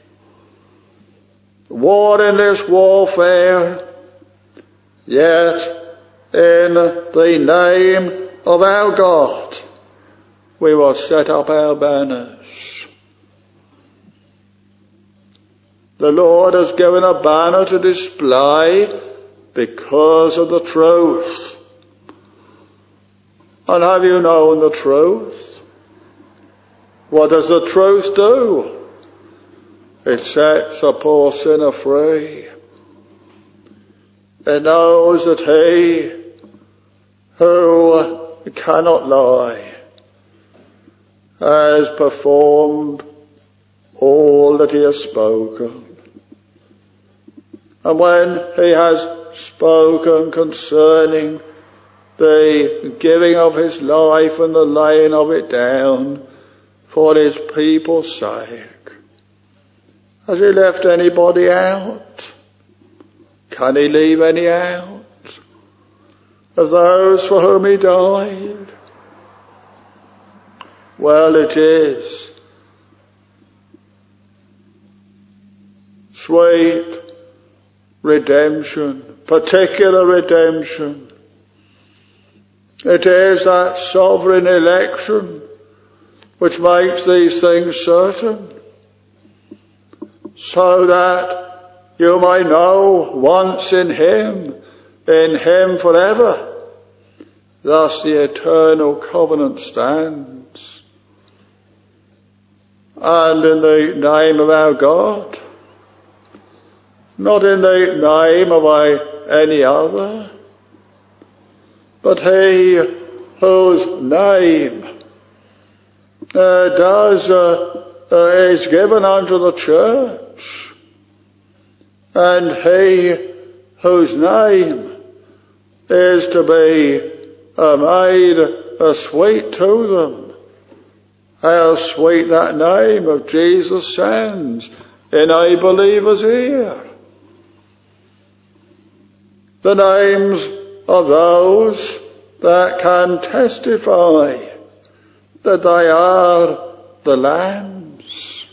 S2: War in this warfare, yet in the name of our God we will set up our banners. The Lord has given a banner to display because of the truth. And have you known the truth? What does the truth do? It sets a poor sinner free. It knows that he who cannot lie has performed all that he has spoken. And when he has spoken concerning the giving of his life and the laying of it down for his people's sake, has he left anybody out? Can he leave any out of those for whom he died? Well, it is sweet redemption, particular redemption. It is that sovereign election which makes these things certain, so that you may know once in Him forever. Thus the eternal covenant stands. And in the name of our God, not in the name of any other, but He whose name is given unto the church, and He whose name is to be made sweet to them. How sweet that name of Jesus sounds in a believer's ear. The names of those that can testify that they are the lambs,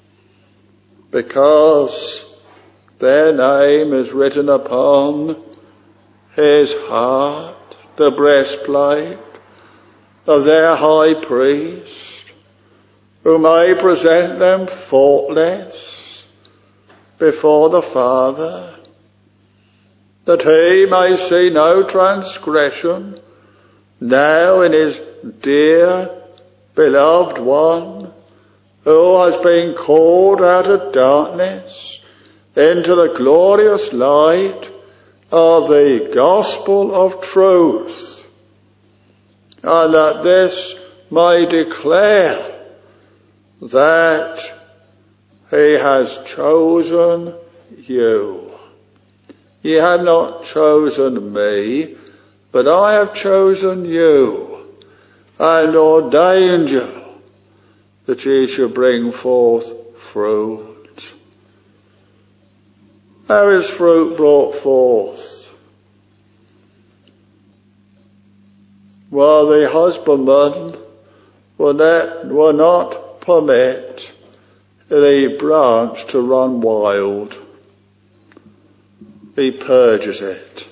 S2: because their name is written upon his heart, the breastplate of their high priest, who may present them faultless before the Father, that he may see no transgression now in his dear beloved one, who has been called out of darkness into the glorious light of the gospel of truth, and that this may declare that he has chosen you. Ye have not chosen me, but I have chosen you, and ordained you that ye should bring forth fruit. How is fruit brought forth? Well, the husbandman will not permit the branch to run wild. He purges it.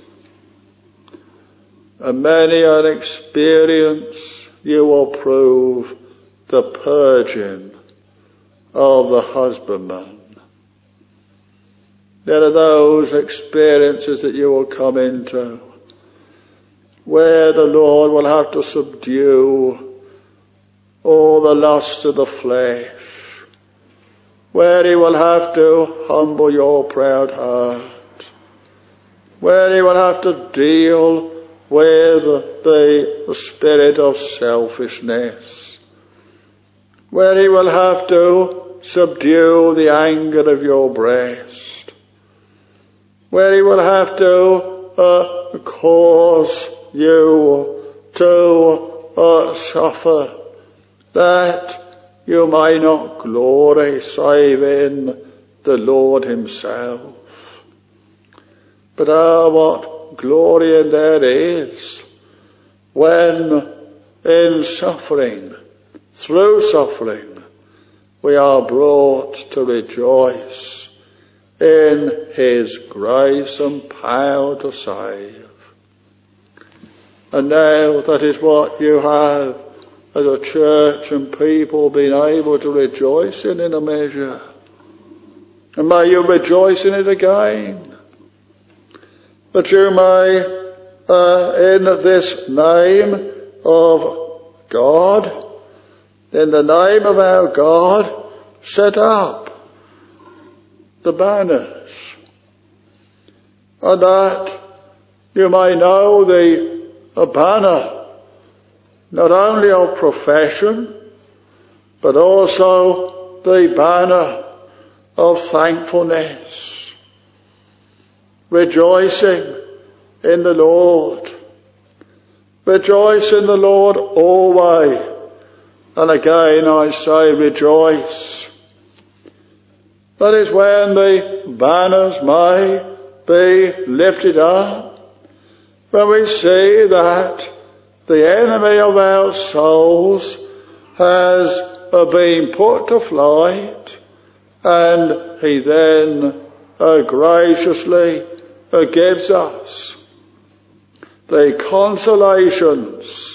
S2: And many an experience you will prove the purging of the husbandman. There are those experiences that you will come into where the Lord will have to subdue all the lusts of the flesh, where he will have to humble your proud heart, where he will have to deal with the spirit of selfishness, where he will have to subdue the anger of your breast, where he will have to cause you to suffer, that you may not glory save in the Lord himself. But what glory there is when in suffering, through suffering, we are brought to rejoice in his grace and power to save. And now that is what you have as a church and people been able to rejoice in a measure. And may you rejoice in it again. That you may, in this name of God, in the name of our God, set up the banners. And that you may know the banner not only of profession, but also the banner of thankfulness, rejoicing in the Lord. Rejoice in the Lord always. And again I say rejoice. That is when the banners may be lifted up, when we see that the enemy of our souls has been put to flight, and he then graciously gives us the consolations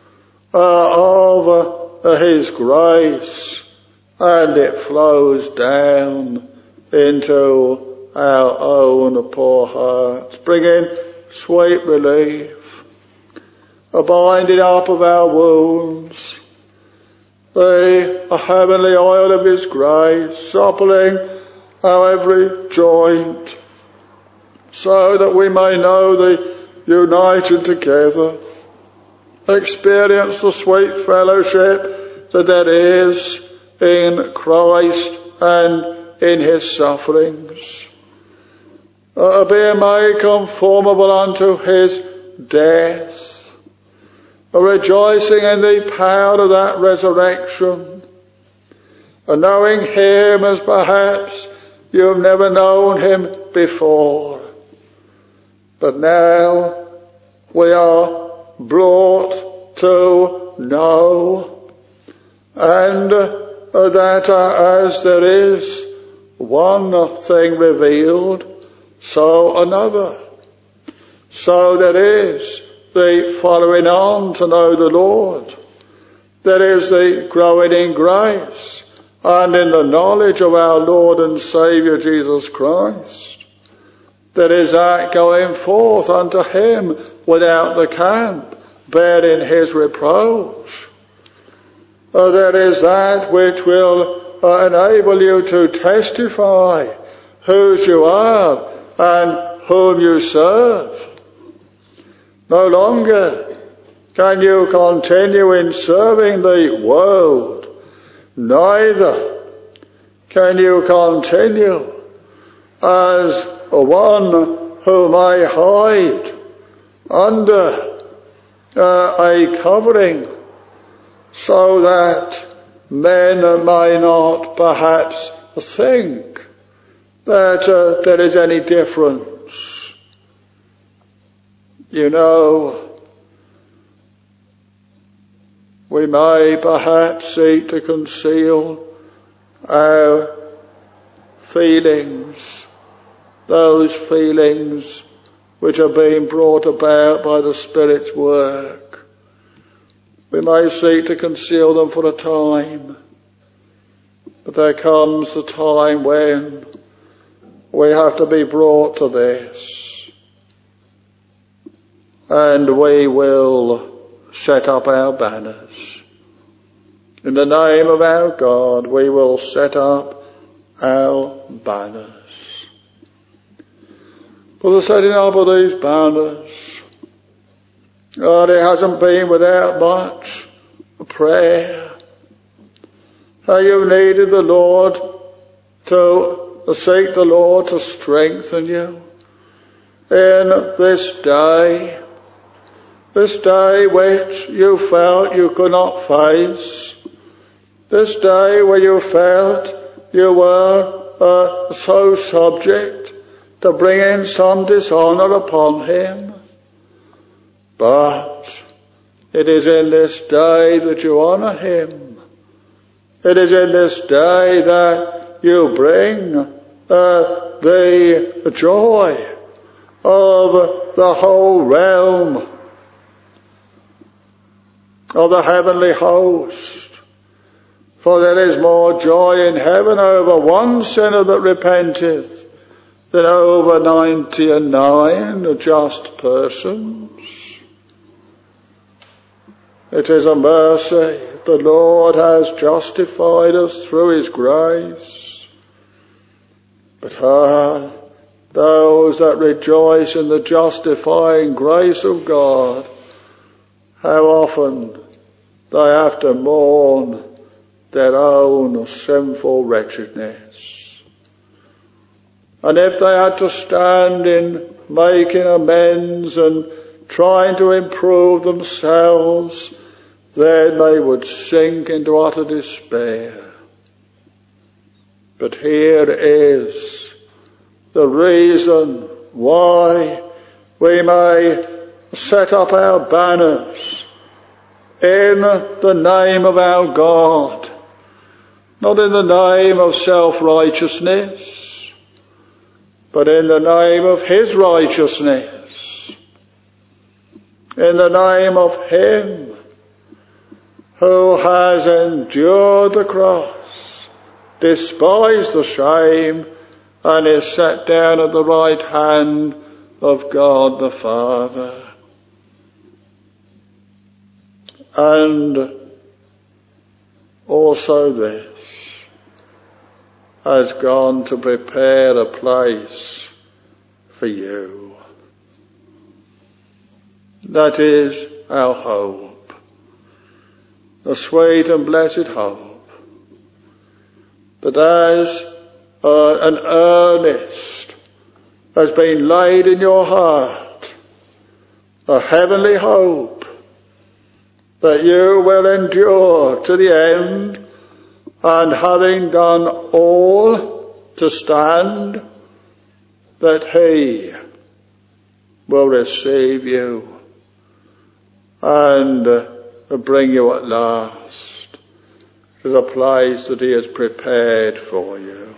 S2: of his grace, and it flows down into our own poor hearts, bringing sweet relief, a binding up of our wounds, the heavenly oil of his grace, suppling our every joint, so that we may know the united together, experience the sweet fellowship that there is in Christ and in his sufferings, being made conformable unto his death, rejoicing in the power of that resurrection, and knowing him as perhaps you've never known him before. But now we are brought to know, and that as there is one thing revealed, so another. So there is the following on to know the Lord. There is the growing in grace and in the knowledge of our Lord and Saviour Jesus Christ. There is that going forth unto him without the camp, bearing his reproach. There is that which will enable you to testify whose you are and whom you serve. No longer can you continue in serving the world, neither can you continue as one who may hide under a covering, so that men may not perhaps think that there is any difference. You know, we may perhaps seek to conceal our feelings, those feelings which are being brought about by the Spirit's work. We may seek to conceal them for a time, but there comes the time when we have to be brought to this, and we will set up our banners. In the name of our God, we will set up our banners. For the setting up of these banners, God, it hasn't been without much prayer. How you needed the Lord to seek the Lord to strengthen you in this day which you felt you could not face, this day where you felt you were so subject to bringing some dishonour upon him. But it is in this day that you honour him. It is in this day that you bring the joy of the whole realm of the heavenly host. For there is more joy in heaven over one sinner that repenteth than over 99 just persons. It is a mercy. The Lord has justified us through his grace. But those that rejoice in the justifying grace of God, how often they have to mourn their own sinful wretchedness. And if they had to stand in making amends and trying to improve themselves, then they would sink into utter despair. But here is the reason why we may set up our banners in the name of our God, not in the name of self-righteousness, but in the name of his righteousness, in the name of him who has endured the cross, despised the shame, and is set down at the right hand of God the Father. And also this, has gone to prepare a place for you. That is our hope, the sweet and blessed hope, that as an earnest has been laid in your heart a heavenly hope that you will endure to the end, and having done all to stand, that he will receive you and bring you at last to the place that he has prepared for you.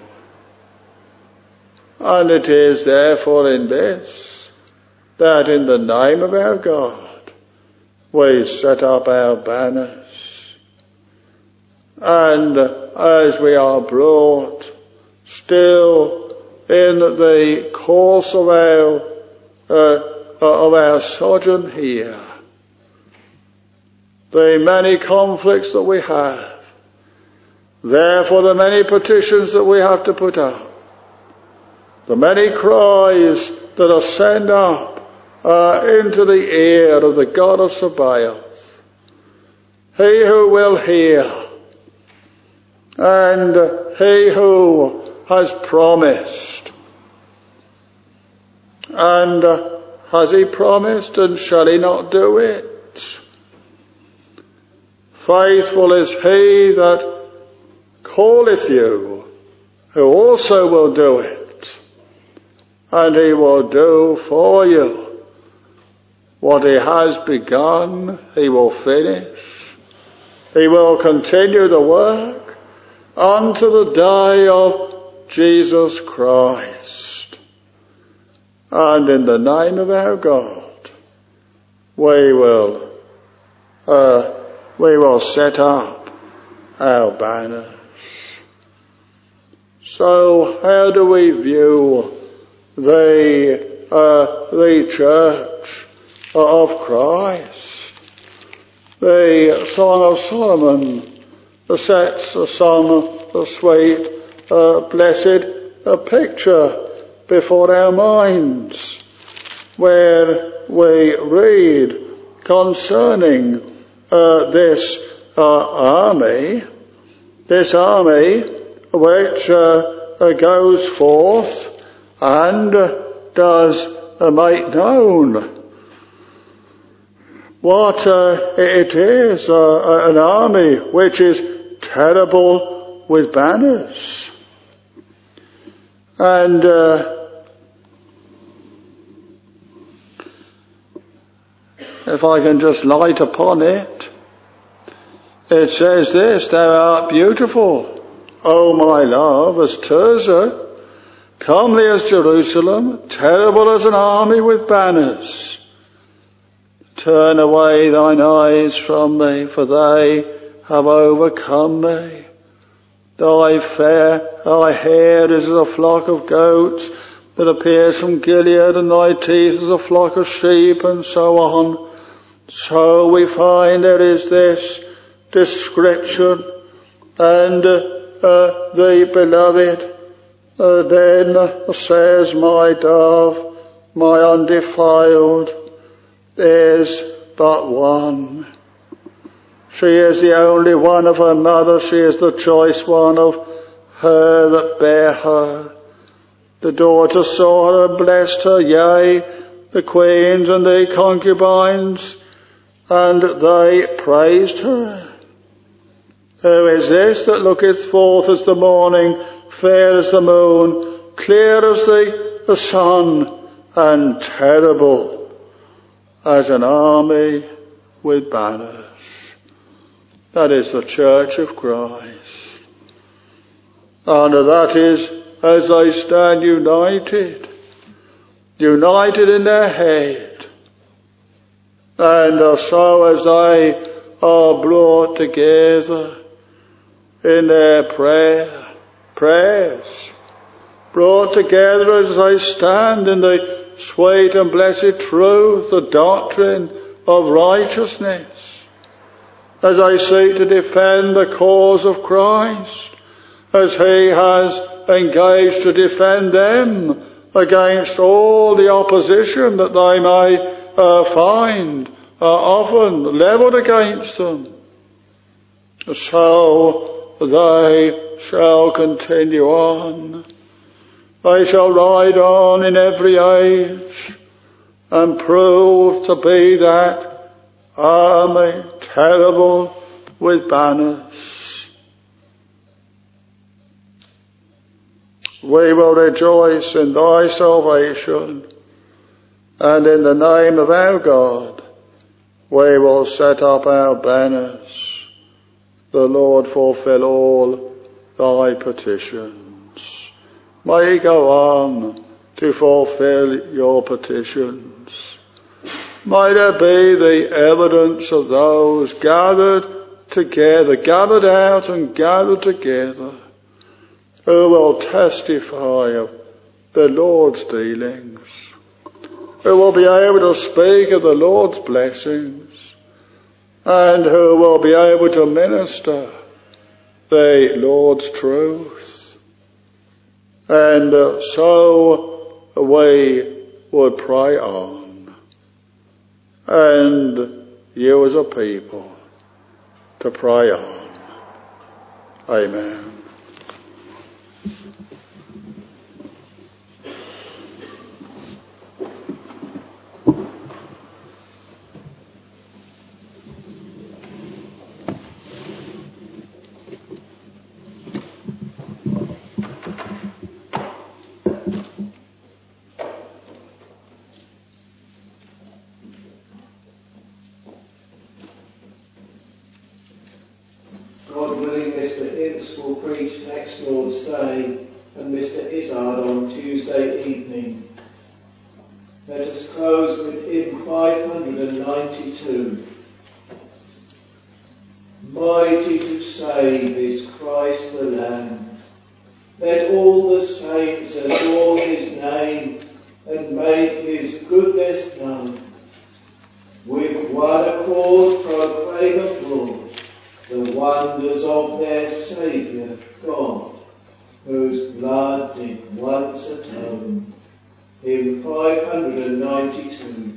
S2: And it is therefore in this that in the name of our God we set up our banners. And as we are brought still in the course of our sojourn here, the many conflicts that we have, therefore the many petitions that we have to put up, the many cries that are sent up into the ear of the God of Sabaoth, he who will hear, and he who has promised. And has he promised, and shall he not do it? Faithful is he that calleth you, who also will do it, and he will do for you. What he has begun, he will finish. He will continue the work unto the day of Jesus Christ. And in the name of our God, we will set up our banners. So how do we view the church of Christ? The Song of Solomon sets a sweet, blessed picture before our minds, where we read concerning this army which goes forth and does make known what it is, an army which is terrible with banners. And if I can just light upon it, it says this: thou art beautiful, O my love, as Tirzah, comely as Jerusalem, terrible as an army with banners. Turn away thine eyes from me, for they have overcome me. Thy hair is as a flock of goats that appears from Gilead, and thy teeth as a flock of sheep, and so on. So we find there is this description, and the beloved then says, my dove, my undefiled, is but one. She is the only one of her mother. She is the choice one of her that bare her. The daughter saw her and blessed her, yea, the queens and the concubines, and they praised her. Who is this that looketh forth as the morning, fair as the moon, clear as the sun, and terrible as an army with banners? That is the Church of Christ. And that is as they stand united in their head. And so as they are brought together in their prayers, brought together as they stand in the sweet and blessed truth, the doctrine of righteousness, as they seek to defend the cause of Christ, as he has engaged to defend them against all the opposition that they may find often levelled against them. So they shall continue on. They shall ride on in every age, and proved to be that army terrible with banners. We will rejoice in thy salvation, and in the name of our God we will set up our banners. The Lord fulfill all thy petitions. May he go on to fulfill your petitions. May there be the evidence of those gathered together, gathered out and gathered together, who will testify of the Lord's dealings, who will be able to speak of the Lord's blessings, and who will be able to minister the Lord's truth. And so we would pray on, and you as a people to pray on. Amen.
S1: God willing, Mr. Ince will preach next Lord's Day and Mr. Izzard on Tuesday evening. Let us close with hymn 592. Mighty to save is Christ the Lamb. Let all the saints adore his name and make his goodness known. With one accord proclaim abroad the wonders of their Saviour God, whose blood did once atone. Hymn 592.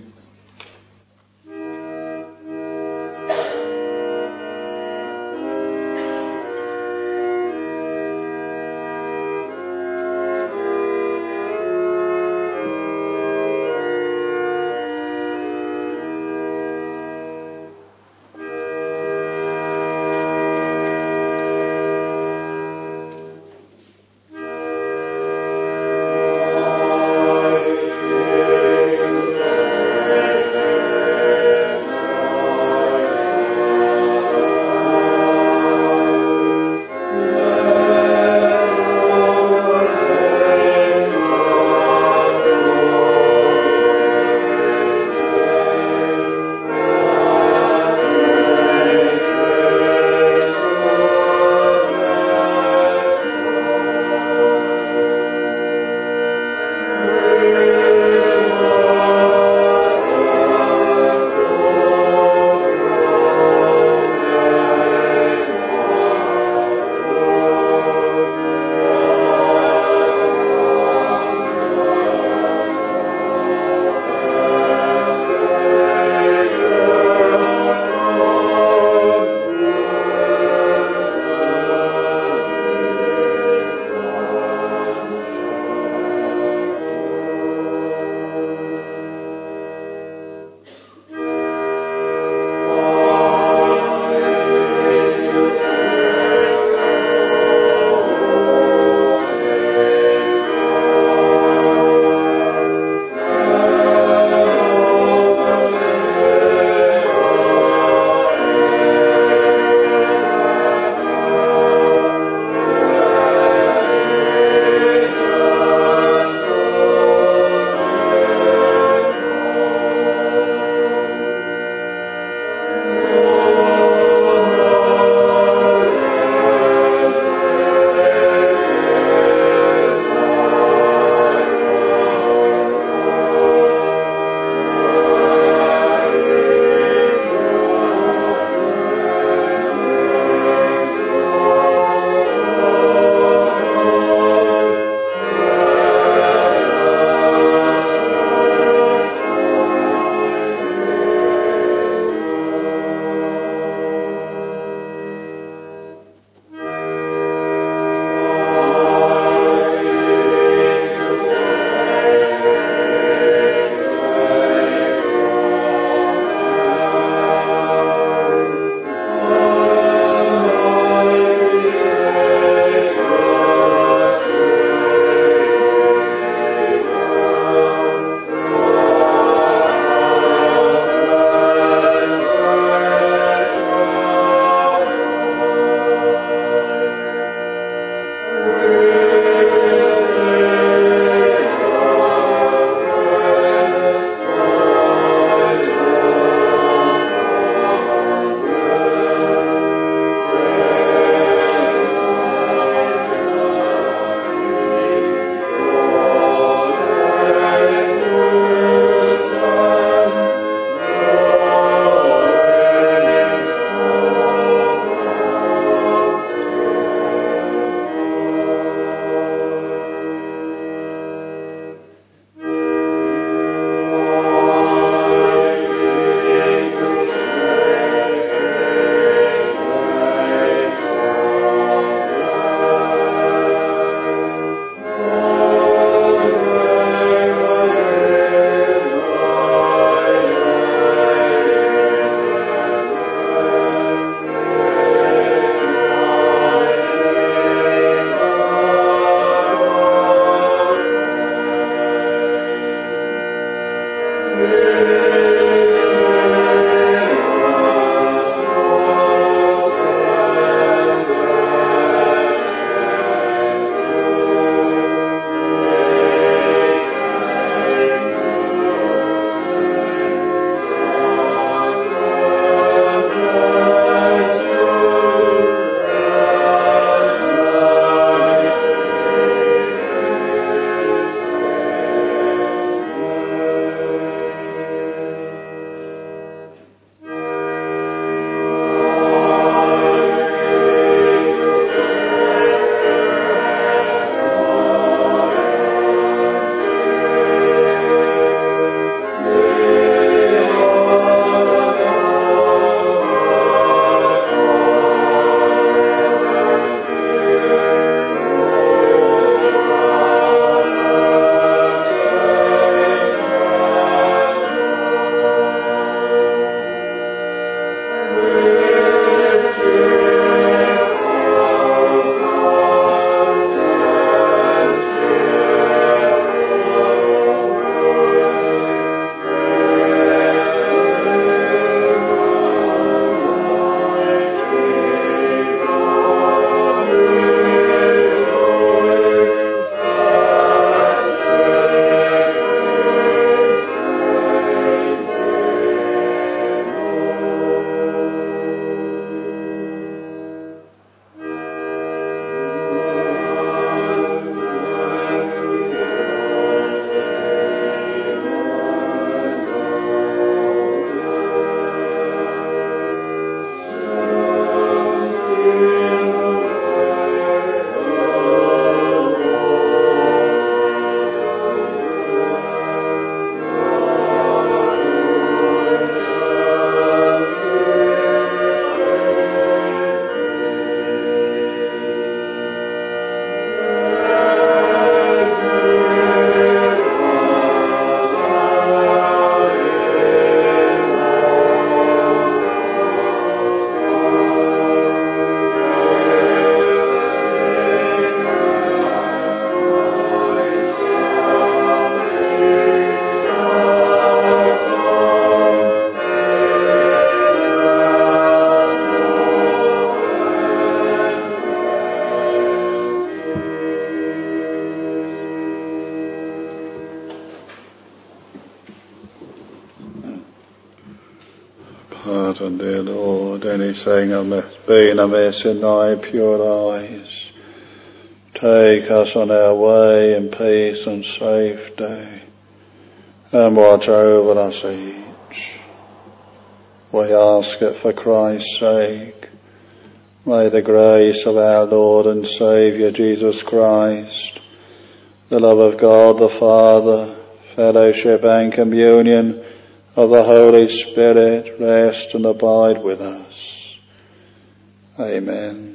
S2: heart, and dear Lord, anything amiss, been amiss in thy pure eyes, take us on our way in peace and safety, and watch over us each. We ask it for Christ's sake. May the grace of our Lord and Saviour Jesus Christ, the love of God the Father, fellowship and communion of the Holy Spirit rest and abide with us. Amen.